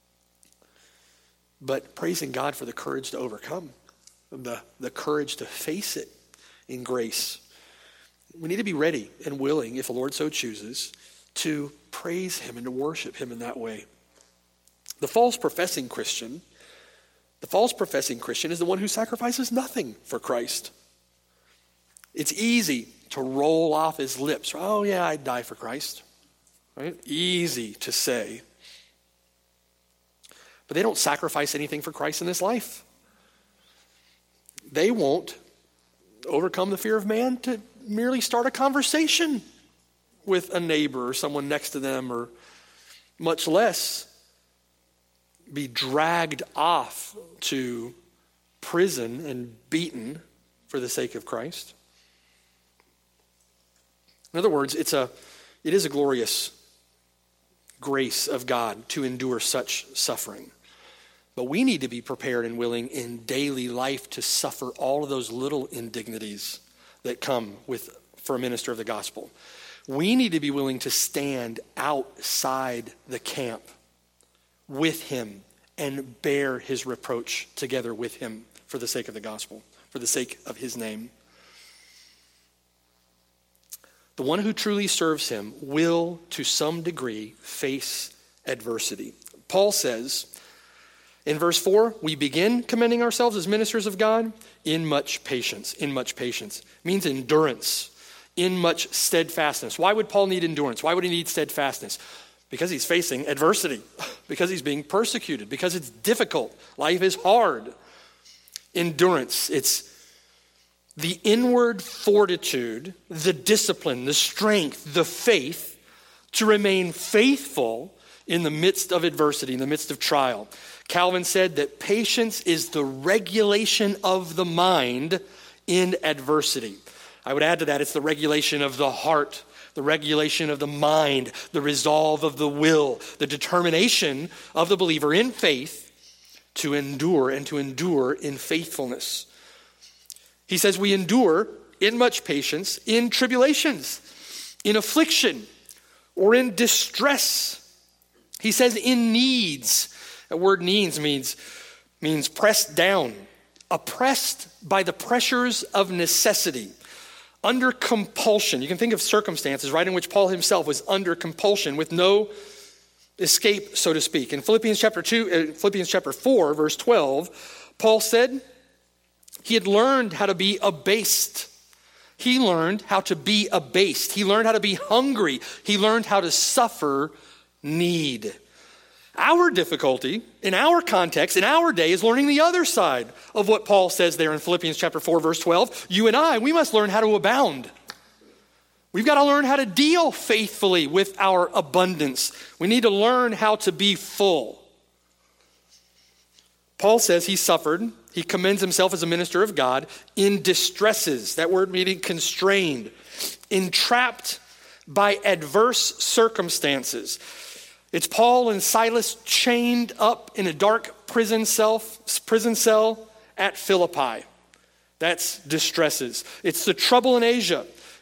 But praising God for the courage to overcome, the, the courage to face it in grace. We need to be ready and willing, if the Lord so chooses, to praise him and to worship him in that way. The false professing Christian, the false professing Christian is the one who sacrifices nothing for Christ. It's easy to roll off his lips. Oh yeah, I'd die for Christ. Right? Easy to say. But they don't sacrifice anything for Christ in this life. They won't overcome the fear of man to merely start a conversation with a neighbor or someone next to them, or much less be dragged off to prison and beaten for the sake of Christ. In other words, it's a, it is a glorious grace of God to endure such suffering. But we need to be prepared and willing in daily life to suffer all of those little indignities that come with for a minister of the gospel. We need to be willing to stand outside the camp with him and bear his reproach together with him for the sake of the gospel, for the sake of his name. The one who truly serves him will, to some degree, face adversity. Paul says in verse four, we begin commending ourselves as ministers of God in much patience. In much patience means endurance, in much steadfastness. Why would Paul need endurance? Why would he need steadfastness? Because he's facing adversity, because he's being persecuted, because it's difficult. Life is hard. Endurance, it's the inward fortitude, the discipline, the strength, the faith to remain faithful in the midst of adversity, in the midst of trial. Calvin said that patience is the regulation of the mind in adversity. I would add to that, it's the regulation of the heart, the regulation of the mind, the resolve of the will, the determination of the believer in faith to endure and to endure in faithfulness. He says we endure in much patience in tribulations, in affliction, or in distress. He says in needs. The word needs means, means pressed down, oppressed by the pressures of necessity, under compulsion. You can think of circumstances, right, in which Paul himself was under compulsion with no escape, so to speak. In Philippians chapter two, uh, Philippians chapter four, verse twelve, Paul said he had learned how to be abased. He learned how to be abased. He learned how to be hungry. He learned how to suffer need. Our difficulty, in our context, in our day, is learning the other side of what Paul says there in Philippians chapter four, verse twelve. You and I, we must learn how to abound. We've got to learn how to deal faithfully with our abundance. We need to learn how to be full. Paul says he suffered. He commends himself as a minister of God in distresses. That word meaning constrained, entrapped by adverse circumstances. It's Paul and Silas chained up in a dark prison cell, prison cell at Philippi. That's distresses. It's the trouble in Asia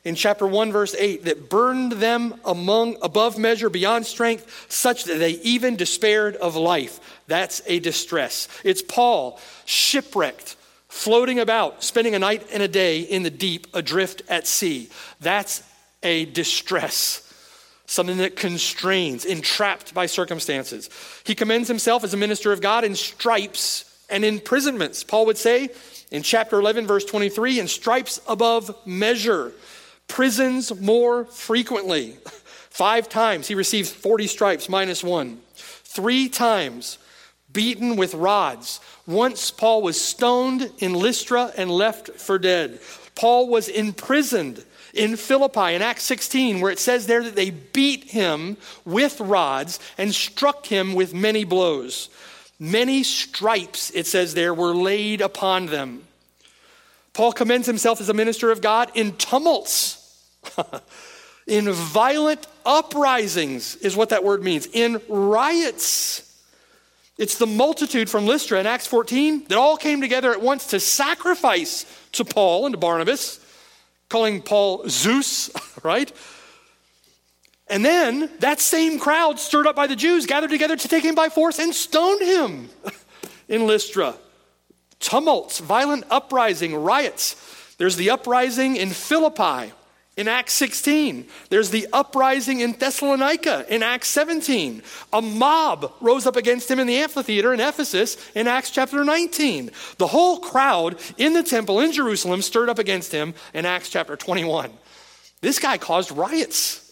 in chapter one, verse eight, that burned them among above measure beyond strength, such that they even despaired of life. That's a distress. It's Paul, shipwrecked, floating about, spending a night and a day in the deep, adrift at sea. That's a distress. Something that constrains, entrapped by circumstances. He commends himself as a minister of God in stripes and imprisonments. Paul would say in chapter eleven, verse twenty-three, in stripes above measure, prisons more frequently. Five times he received forty stripes minus one. Three times beaten with rods. Once Paul was stoned in Lystra and left for dead. Paul was imprisoned in Philippi in Acts sixteen, where it says there that they beat him with rods and struck him with many blows. Many stripes, it says there, were laid upon them. Paul commends himself as a minister of God in tumults, in violent uprisings is what that word means, in riots. It's the multitude from Lystra in Acts fourteen that all came together at once to sacrifice to Paul and to Barnabas, calling Paul Zeus, right? And then that same crowd, stirred up by the Jews, gathered together to take him by force and stoned him in Lystra. Tumults, violent uprising, riots. There's the uprising in Philippi in Acts sixteen. There's the uprising in Thessalonica in Acts seventeen. A mob rose up against him in the amphitheater in Ephesus in Acts chapter nineteen. The whole crowd in the temple in Jerusalem stirred up against him in Acts chapter twenty-one. This guy caused riots.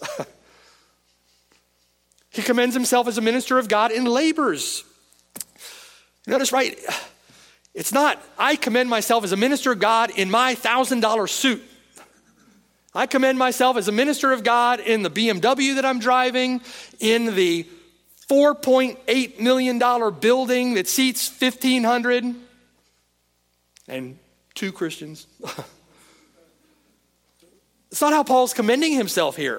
He commends himself as a minister of God in labors. Notice, right? It's not, I commend myself as a minister of God in my one thousand dollars suit. I commend myself as a minister of God in the B M W that I'm driving, in the four point eight million dollars building that seats fifteen hundred and two Christians. It's not how Paul's commending himself here.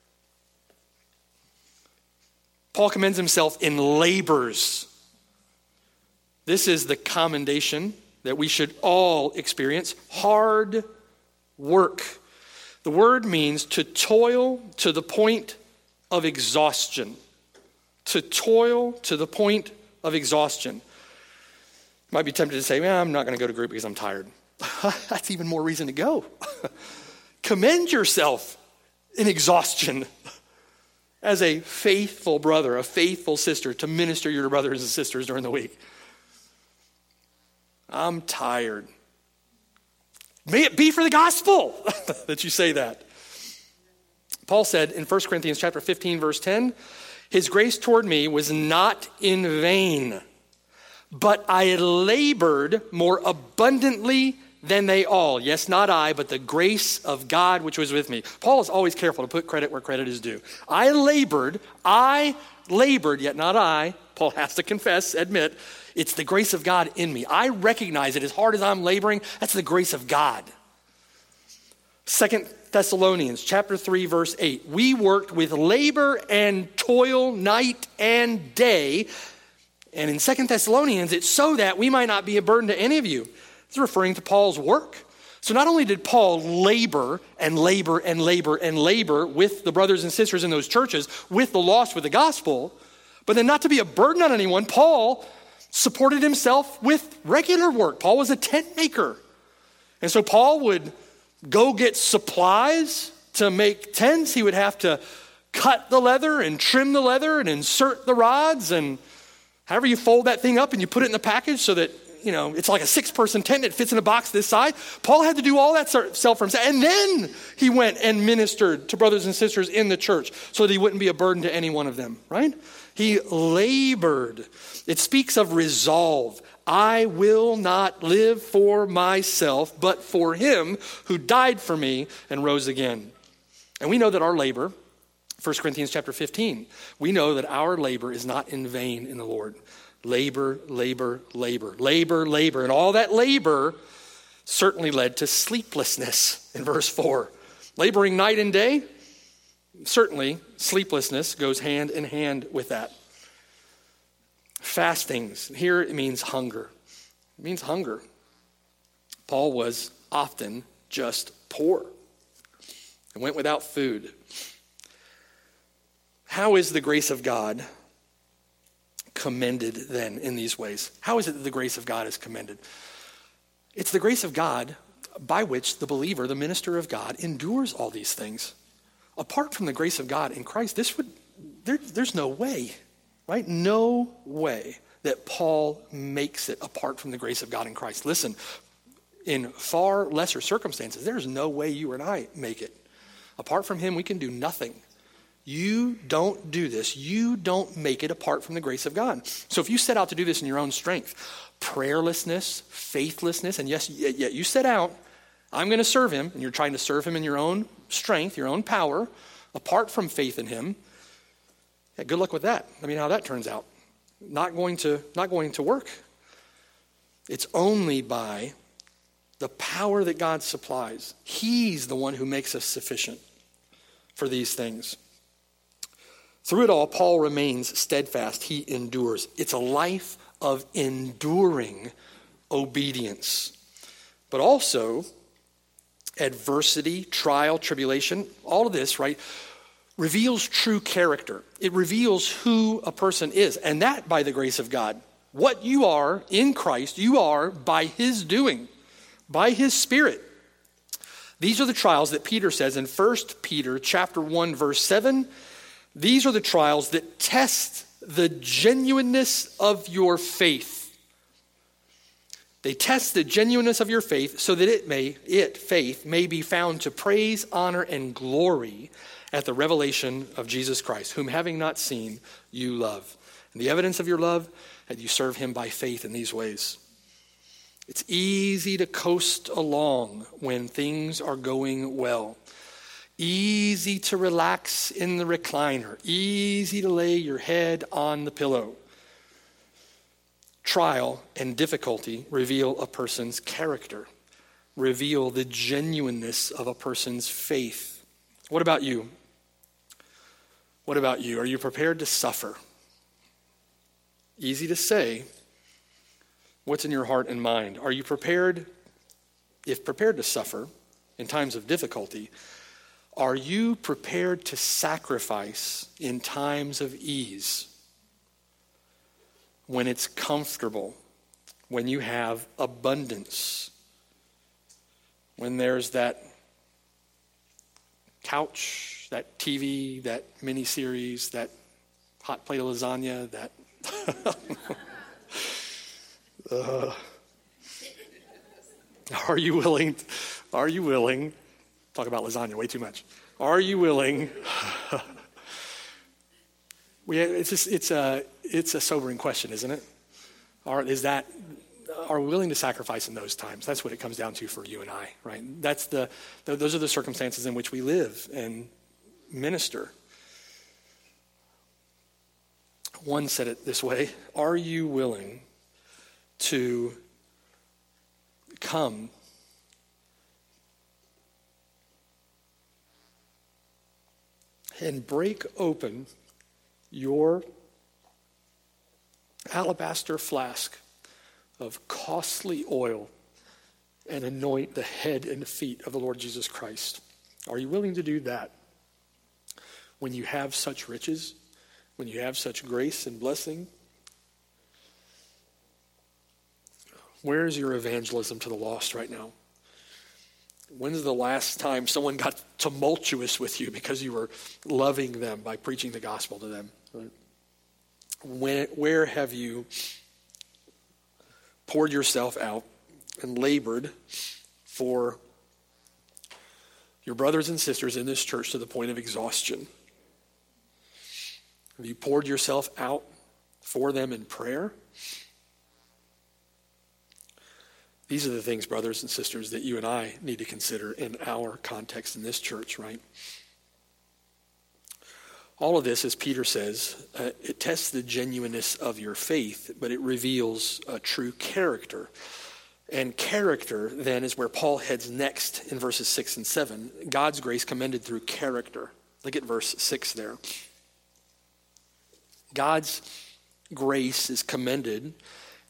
Paul commends himself in labors. This is the commendation that we should all experience. Hard work. The word means to toil to the point of exhaustion. To toil to the point of exhaustion. You might be tempted to say, well, I'm not going to go to group because I'm tired. That's even more reason to go. Commend yourself in exhaustion as a faithful brother, a faithful sister to minister your brothers and sisters during the week. I'm tired. May it be for the gospel that you say that. Paul said in First Corinthians chapter fifteen, verse ten, his grace toward me was not in vain, but I labored more abundantly than they all. Yes, not I, but the grace of God which was with me. Paul is always careful to put credit where credit is due. I labored, I labored, yet not I. Paul has to confess, admit, it's the grace of God in me. I recognize it as hard as I'm laboring, that's the grace of God. Second Thessalonians chapter three, verse eight. We worked with labor and toil night and day. And in Second Thessalonians, it's so that we might not be a burden to any of you. It's referring to Paul's work. So not only did Paul labor and labor and labor and labor with the brothers and sisters in those churches, with the lost, with the gospel, but then not to be a burden on anyone, Paul supported himself with regular work. Paul was a tent maker. And so Paul would go get supplies to make tents. He would have to cut the leather and trim the leather and insert the rods, and however you fold that thing up and you put it in the package so that, you know, it's like a six-person tent that fits in a box this size. Paul had to do all that self for himself. And then he went and ministered to brothers and sisters in the church so that he wouldn't be a burden to any one of them, right? He labored. It speaks of resolve. I will not live for myself, but for him who died for me and rose again. And we know that our labor, First Corinthians chapter fifteen, we know that our labor is not in vain in the Lord. Labor, labor, labor, labor, labor. And all that labor certainly led to sleeplessness in verse four. Laboring night and day, certainly sleeplessness goes hand in hand with that. Fastings, here it means hunger. It means hunger. Paul was often just poor. and went without food. How is the grace of God commended then in these ways? How is it that the grace of God is commended? It's the grace of God by which the believer, the minister of God, endures all these things. Apart from the grace of God in Christ, this would there, there's no way, right? No way that Paul makes it apart from the grace of God in Christ. Listen, in far lesser circumstances, there's no way you and I make it. Apart from him, we can do nothing. You don't do this. You don't make it apart from the grace of God. So if you set out to do this in your own strength, prayerlessness, faithlessness, and yes, yet you set out, I'm going to serve him, and you're trying to serve him in your own strength, your own power, apart from faith in him, yeah, good luck with that. I mean, how that turns out. Not going to, not going to work. It's only by the power that God supplies. He's the one who makes us sufficient for these things. Through it all, Paul remains steadfast. He endures. It's a life of enduring obedience. But also, adversity, trial, tribulation, all of this, right, reveals true character. It reveals who a person is. And that by the grace of God. What you are in Christ, you are by his doing, by his Spirit. These are the trials that Peter says in First Peter chapter one, verse seven. These are the trials that test the genuineness of your faith. They test the genuineness of your faith so that it may, it, faith, may be found to praise, honor, and glory at the revelation of Jesus Christ, whom having not seen, you love. And the evidence of your love, that you serve him by faith in these ways. It's easy to coast along when things are going well. Easy to relax in the recliner. Easy to lay your head on the pillow. Trial and difficulty reveal a person's character, reveal the genuineness of a person's faith. What about you? What about you? Are you prepared to suffer? Easy to say. What's in your heart and mind? Are you prepared, if prepared to suffer in times of difficulty, are you prepared to sacrifice in times of ease? When it's comfortable, when you have abundance, when there's that couch, that T V, that miniseries, that hot plate of lasagna, that... uh, are you willing, are you willing... Talk about lasagna way too much. Are you willing? we, it's just, it's a it's a sobering question, isn't it? Are is that are we willing to sacrifice in those times? That's what it comes down to for you and I, right? That's the, the those are the circumstances in which we live and minister. One said it this way: are you willing to come and break open your alabaster flask of costly oil and anoint the head and feet of the Lord Jesus Christ? Are you willing to do that when you have such riches, when you have such grace and blessing? Where is your evangelism to the lost right now? When's the last time someone got tumultuous with you because you were loving them by preaching the gospel to them? When, where have you poured yourself out and labored for your brothers and sisters in this church to the point of exhaustion? Have you poured yourself out for them in prayer? These are the things, brothers and sisters, that you and I need to consider in our context in this church, right? All of this, as Peter says, uh, it tests the genuineness of your faith, but it reveals a true character. And character, then, is where Paul heads next in verses six and seven. God's grace commended through character. Look at verse six there. God's grace is commended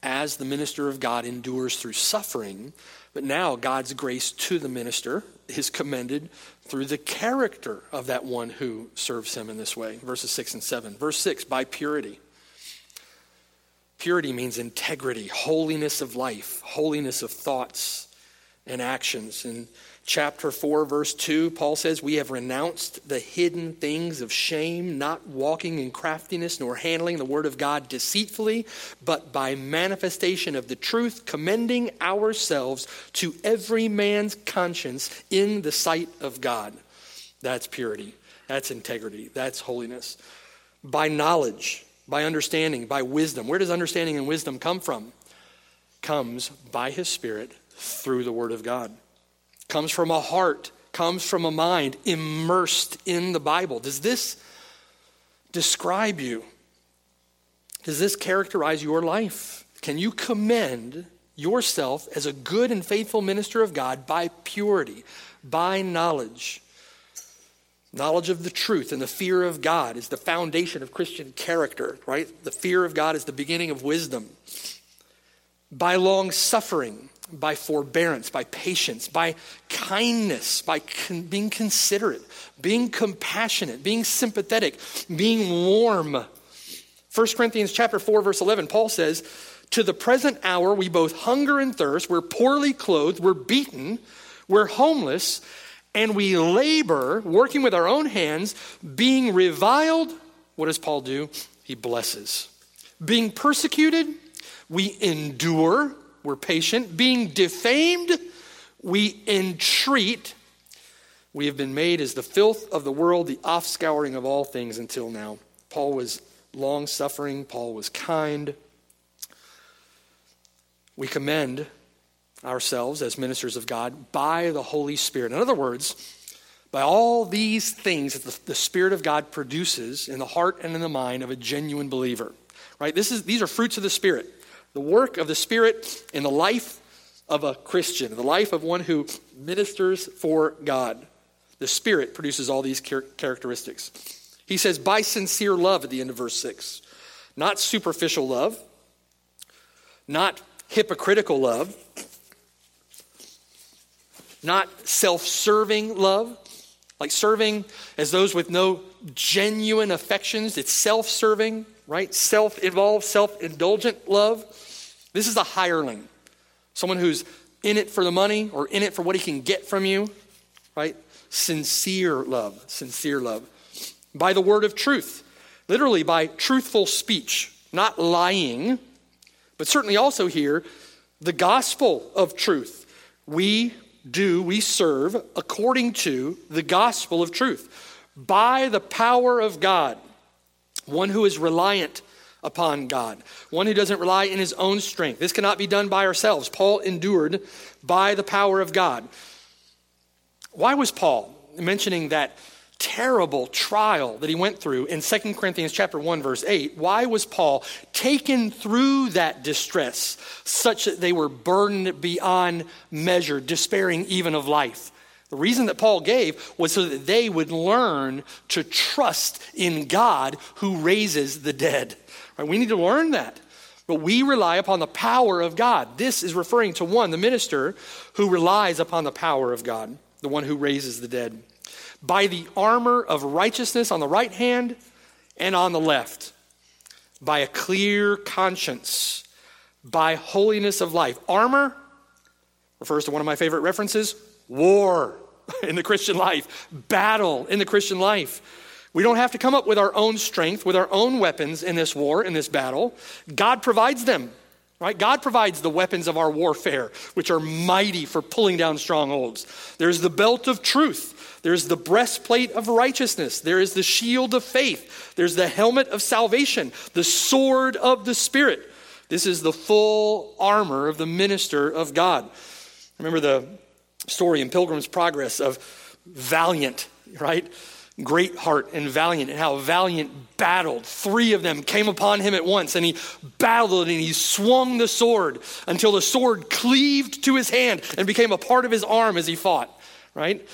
as the minister of God endures through suffering, but now God's grace to the minister is commended through the character of that one who serves him in this way. Verses six and seven. Verse six, by purity. Purity means integrity, holiness of life, holiness of thoughts and actions. In chapter four, verse two, Paul says, we have renounced the hidden things of shame, not walking in craftiness, nor handling the word of God deceitfully, but by manifestation of the truth, commending ourselves to every man's conscience in the sight of God. That's purity. That's integrity. That's holiness. By knowledge, by understanding, by wisdom. Where does understanding and wisdom come from? Comes by his Spirit through the word of God. Comes from a heart, comes from a mind immersed in the Bible. Does this describe you? Does this characterize your life? Can you commend yourself as a good and faithful minister of God by purity, by knowledge? Knowledge of the truth and the fear of God is the foundation of Christian character, right? The fear of God is the beginning of wisdom. By long suffering, by forbearance, by patience, by kindness, by con- being considerate, being compassionate, being sympathetic, being warm. First Corinthians chapter four, verse eleven, Paul says, to the present hour we both hunger and thirst, we're poorly clothed, we're beaten, we're homeless, and we labor, working with our own hands, being reviled. What does Paul do? He blesses. Being persecuted, we endure. We're patient. Being defamed, we entreat. We have been made as the filth of the world, the offscouring of all things until now. Paul was long-suffering. Paul was kind. We commend ourselves as ministers of God by the Holy Spirit. In other words, by all these things that the, the Spirit of God produces in the heart and in the mind of a genuine believer. Right? This is these are fruits of the Spirit. The work of the Spirit in the life of a Christian, the life of one who ministers for God. The Spirit produces all these char- characteristics. He says, by sincere love at the end of verse six. Not superficial love, not hypocritical love, not self-serving love, like serving as those with no genuine affections. It's self-serving, right? Self-involved, self-indulgent love. This is a hireling, someone who's in it for the money or in it for what he can get from you, right? Sincere love, sincere love. By the word of truth, literally by truthful speech, not lying, but certainly also here, the gospel of truth. We do, we serve according to the gospel of truth. By the power of God, one who is reliant upon God, one who doesn't rely in his own strength. This cannot be done by ourselves. Paul endured by the power of God. Why was Paul mentioning that terrible trial that he went through in Second Corinthians chapter one, verse eight? Why was Paul taken through that distress such that they were burdened beyond measure, despairing even of life? The reason that Paul gave was so that they would learn to trust in God who raises the dead. Right? We need to learn that. But we rely upon the power of God. This is referring to one, the minister, who relies upon the power of God, the one who raises the dead. By the armor of righteousness on the right hand and on the left. By a clear conscience. By holiness of life. Armor refers to one of my favorite references, war in the Christian life. Battle in the Christian life. We don't have to come up with our own strength, with our own weapons in this war, in this battle. God provides them, right? God provides the weapons of our warfare, which are mighty for pulling down strongholds. There's the belt of truth. There's the breastplate of righteousness. There is the shield of faith. There's the helmet of salvation, the sword of the Spirit. This is the full armor of the minister of God. Remember the story in Pilgrim's Progress of Valiant, right? Greatheart and Valiant, and how Valiant battled. Three of them came upon him at once, and he battled and he swung the sword until the sword cleaved to his hand and became a part of his arm as he fought, right?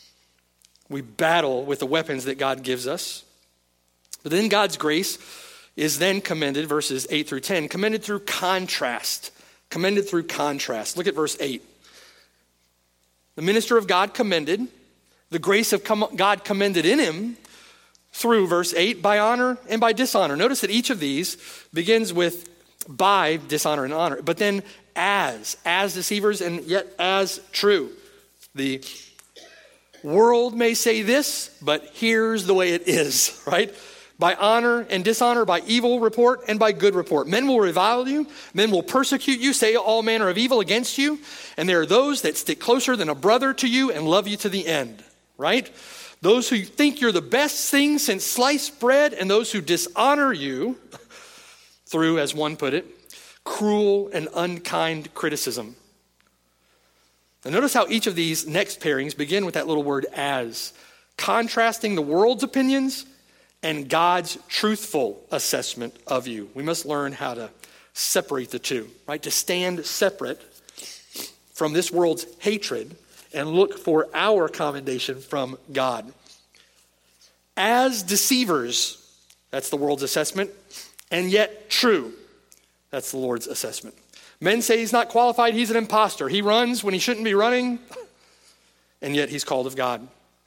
We battle with the weapons that God gives us. But then God's grace is then commended, verses eight through ten, commended through contrast. Commended through contrast. Look at verse eight. The minister of God commended, the grace of God commended in him through, verse eight, by honor and by dishonor. Notice that each of these begins with by dishonor and honor, but then as, as deceivers and yet as true. The world may say this, but here's the way it is, right? By honor and dishonor, by evil report and by good report. Men will revile you, men will persecute you, say all manner of evil against you, and there are those that stick closer than a brother to you and love you to the end, right? Those who think you're the best thing since sliced bread, and those who dishonor you through, as one put it, cruel and unkind criticism. Now notice how each of these next pairings begin with that little word as, contrasting the world's opinions and God's truthful assessment of you. We must learn how to separate the two, right? To stand separate from this world's hatred and look for our commendation from God. As deceivers, that's the world's assessment, and yet true, that's the Lord's assessment. Men say he's not qualified, he's an imposter. He runs when he shouldn't be running, and yet he's called of God.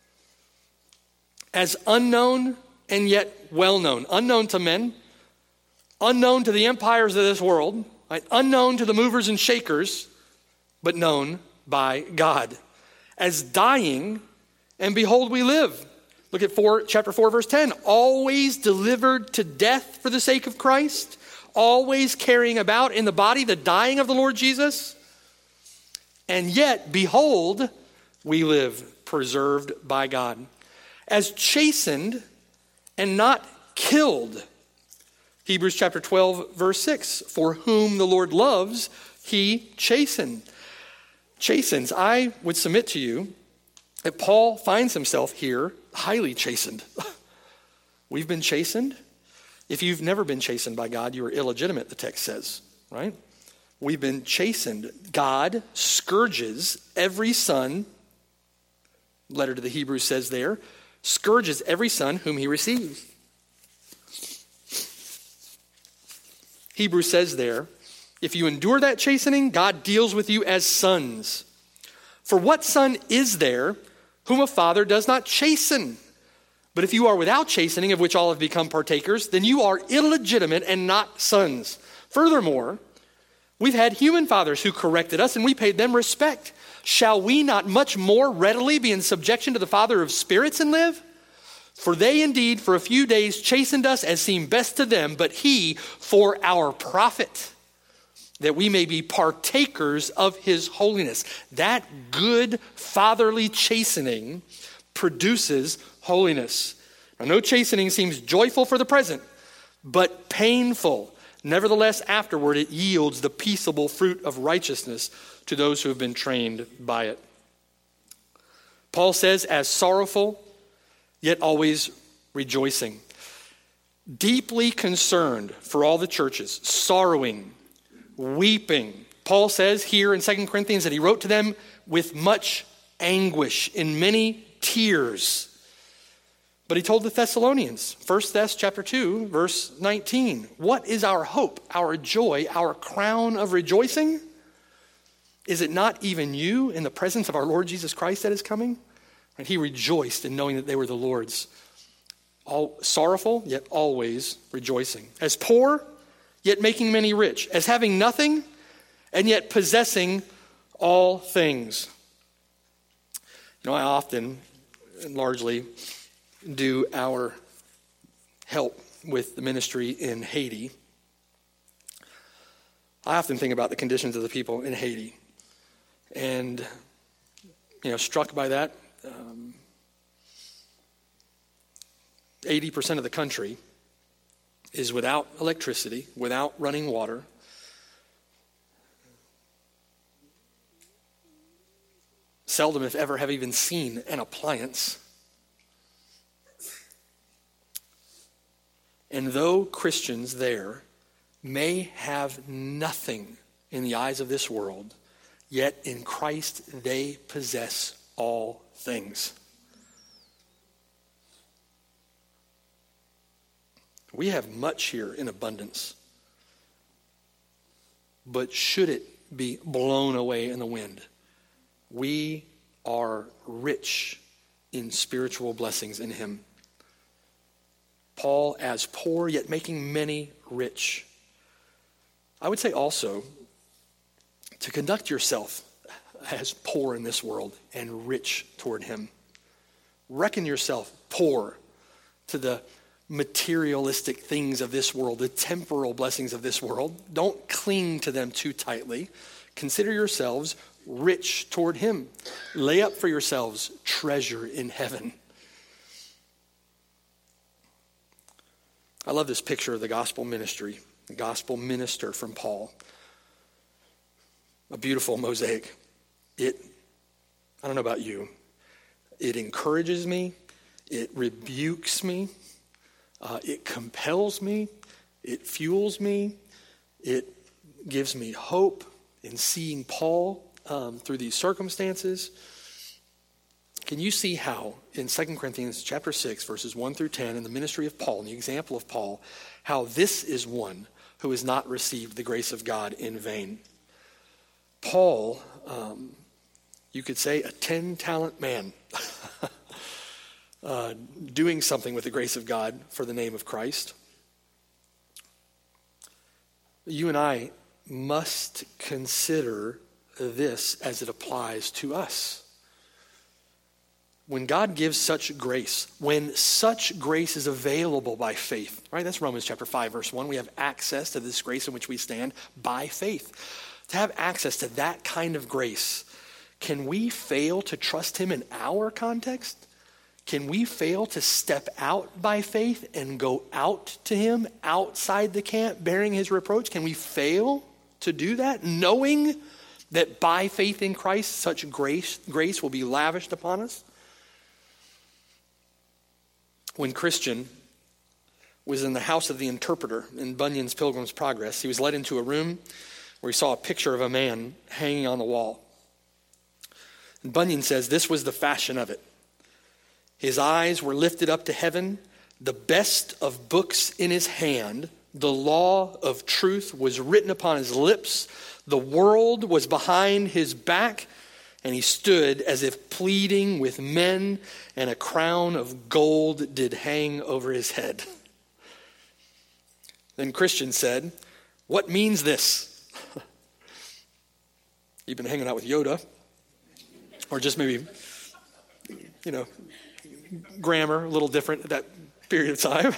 As unknown and yet well-known. Unknown to men, unknown to the empires of this world, right? Unknown to the movers and shakers, but known by God. As dying, and behold, we live. Look at four, chapter four, verse ten. Always delivered to death for the sake of Christ, always carrying about in the body the dying of the Lord Jesus. And yet, behold, we live, preserved by God. As chastened and not killed. Hebrews chapter twelve, verse six. For whom the Lord loves, he chastened. Chastens. I would submit to you that Paul finds himself here highly chastened. We've been chastened. If you've never been chastened by God, you are illegitimate, the text says, right? We've been chastened. God scourges every son, letter to the Hebrews says there, scourges every son whom he receives. Hebrews says there, if you endure that chastening, God deals with you as sons. For what son is there whom a father does not chasten? But if you are without chastening, of which all have become partakers, then you are illegitimate and not sons. Furthermore, we've had human fathers who corrected us, and we paid them respect. Shall we not much more readily be in subjection to the Father of spirits and live? For they indeed for a few days chastened us as seemed best to them, but he for our profit, that we may be partakers of his holiness. That good fatherly chastening produces holiness. Now, no chastening seems joyful for the present, but painful. Nevertheless, afterward it yields the peaceable fruit of righteousness to those who have been trained by it. Paul says, as sorrowful, yet always rejoicing. Deeply concerned for all the churches, sorrowing, weeping. Paul says here in Second Corinthians that he wrote to them with much anguish, in many tears. But he told the Thessalonians, First Thess chapter two, verse nineteen, what is our hope, our joy, our crown of rejoicing? Is it not even you in the presence of our Lord Jesus Christ that is coming? And he rejoiced in knowing that they were the Lord's. All sorrowful, yet always rejoicing. As poor, yet making many rich. As having nothing, and yet possessing all things. You know, I often and largely do our help with the ministry in Haiti. I often think about the conditions of the people in Haiti. And, you know, struck by that, um, eighty percent of the country is without electricity, without running water. Seldom, if ever, have even seen an appliance. And though Christians there may have nothing in the eyes of this world, yet in Christ they possess all things. We have much here in abundance. But should it be blown away in the wind, we are rich in spiritual blessings in him. Paul as poor, yet making many rich. I would say also to conduct yourself as poor in this world and rich toward him. Reckon yourself poor to the materialistic things of this world, the temporal blessings of this world. Don't cling to them too tightly. Consider yourselves rich toward him. Lay up for yourselves treasure in heaven. I love this picture of the gospel ministry, the gospel minister from Paul. A beautiful mosaic. It, I don't know about you, it encourages me, it rebukes me, uh, it compels me, it fuels me, it gives me hope in seeing Paul um, through these circumstances. Can you see how in Second Corinthians chapter six, verses one through ten, in the ministry of Paul, in the example of Paul, how this is one who has not received the grace of God in vain? Paul, um, you could say a ten-talent man, uh, doing something with the grace of God for the name of Christ. You and I must consider this as it applies to us. When God gives such grace, when such grace is available by faith, right? That's Romans chapter five, verse one. We have access to this grace in which we stand by faith. To have access to that kind of grace, can we fail to trust him in our context? Can we fail to step out by faith and go out to him outside the camp bearing his reproach? Can we fail to do that, knowing that by faith in Christ, such grace, grace will be lavished upon us? When Christian was in the house of the interpreter in Bunyan's Pilgrim's Progress, he was led into a room where he saw a picture of a man hanging on the wall. And Bunyan says this was the fashion of it. His eyes were lifted up to heaven, the best of books in his hand, the law of truth was written upon his lips, the world was behind his back, and he stood as if pleading with men, and a crown of gold did hang over his head. Then Christian said, "What means this?" You've been hanging out with Yoda, or just maybe, you know, grammar a little different at that period of time.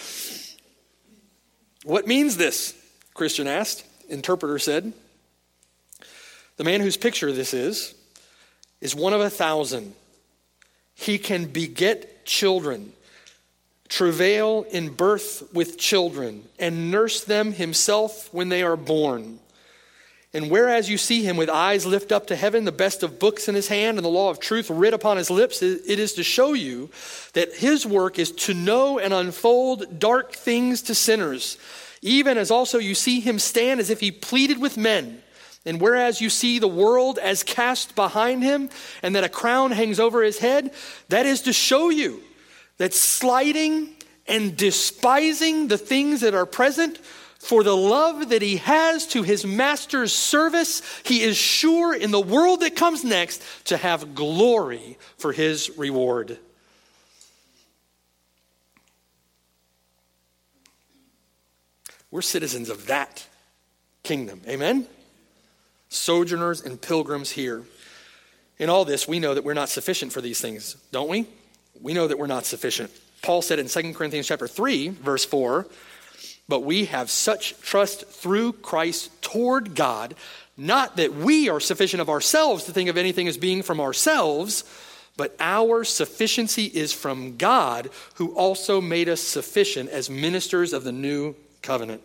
"What means this?" Christian asked. Interpreter said, "The man whose picture this is, is one of a thousand. He can beget children, travail in birth with children, and nurse them himself when they are born. And whereas you see him with eyes lift up to heaven, the best of books in his hand, and the law of truth writ upon his lips, it is to show you that his work is to know and unfold dark things to sinners, even as also you see him stand as if he pleaded with men. And whereas you see the world as cast behind him, and that a crown hangs over his head, that is to show you that slighting and despising the things that are present, for the love that he has to his master's service, he is sure in the world that comes next to have glory for his reward." We're citizens of that kingdom. Amen? Sojourners and pilgrims here. In all this, we know that we're not sufficient for these things, don't we? We know that we're not sufficient. Paul said in Second Corinthians chapter three, verse four, "But we have such trust through Christ toward God, not that we are sufficient of ourselves to think of anything as being from ourselves, but our sufficiency is from God, who also made us sufficient as ministers of the new covenant."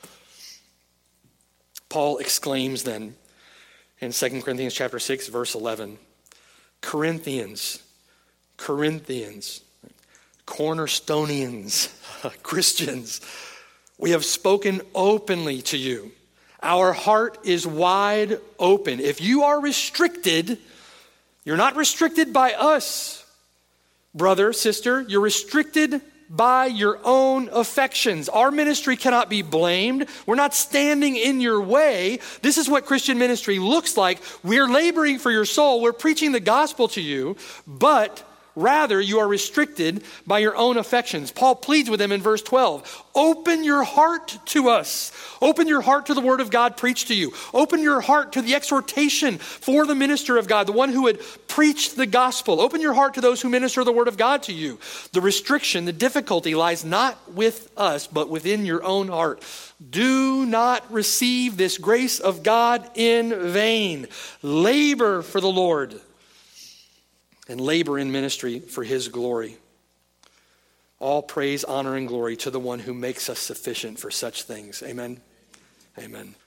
Paul exclaims then in Second Corinthians chapter six, verse eleven, Corinthians, Corinthians, Cornerstonians, Christians, we have spoken openly to you. Our heart is wide open. If you are restricted, you're not restricted by us, brother, sister. You're restricted by your own affections. Our ministry cannot be blamed. We're not standing in your way. This is what Christian ministry looks like. We're laboring for your soul. We're preaching the gospel to you, but rather, you are restricted by your own affections. Paul pleads with them in verse twelve. Open your heart to us. Open your heart to the word of God preached to you. Open your heart to the exhortation for the minister of God, the one who would preach the gospel. Open your heart to those who minister the word of God to you. The restriction, the difficulty lies not with us, but within your own heart. Do not receive this grace of God in vain. Labor for the Lord, and labor in ministry for his glory. All praise, honor, and glory to the one who makes us sufficient for such things. Amen. Amen.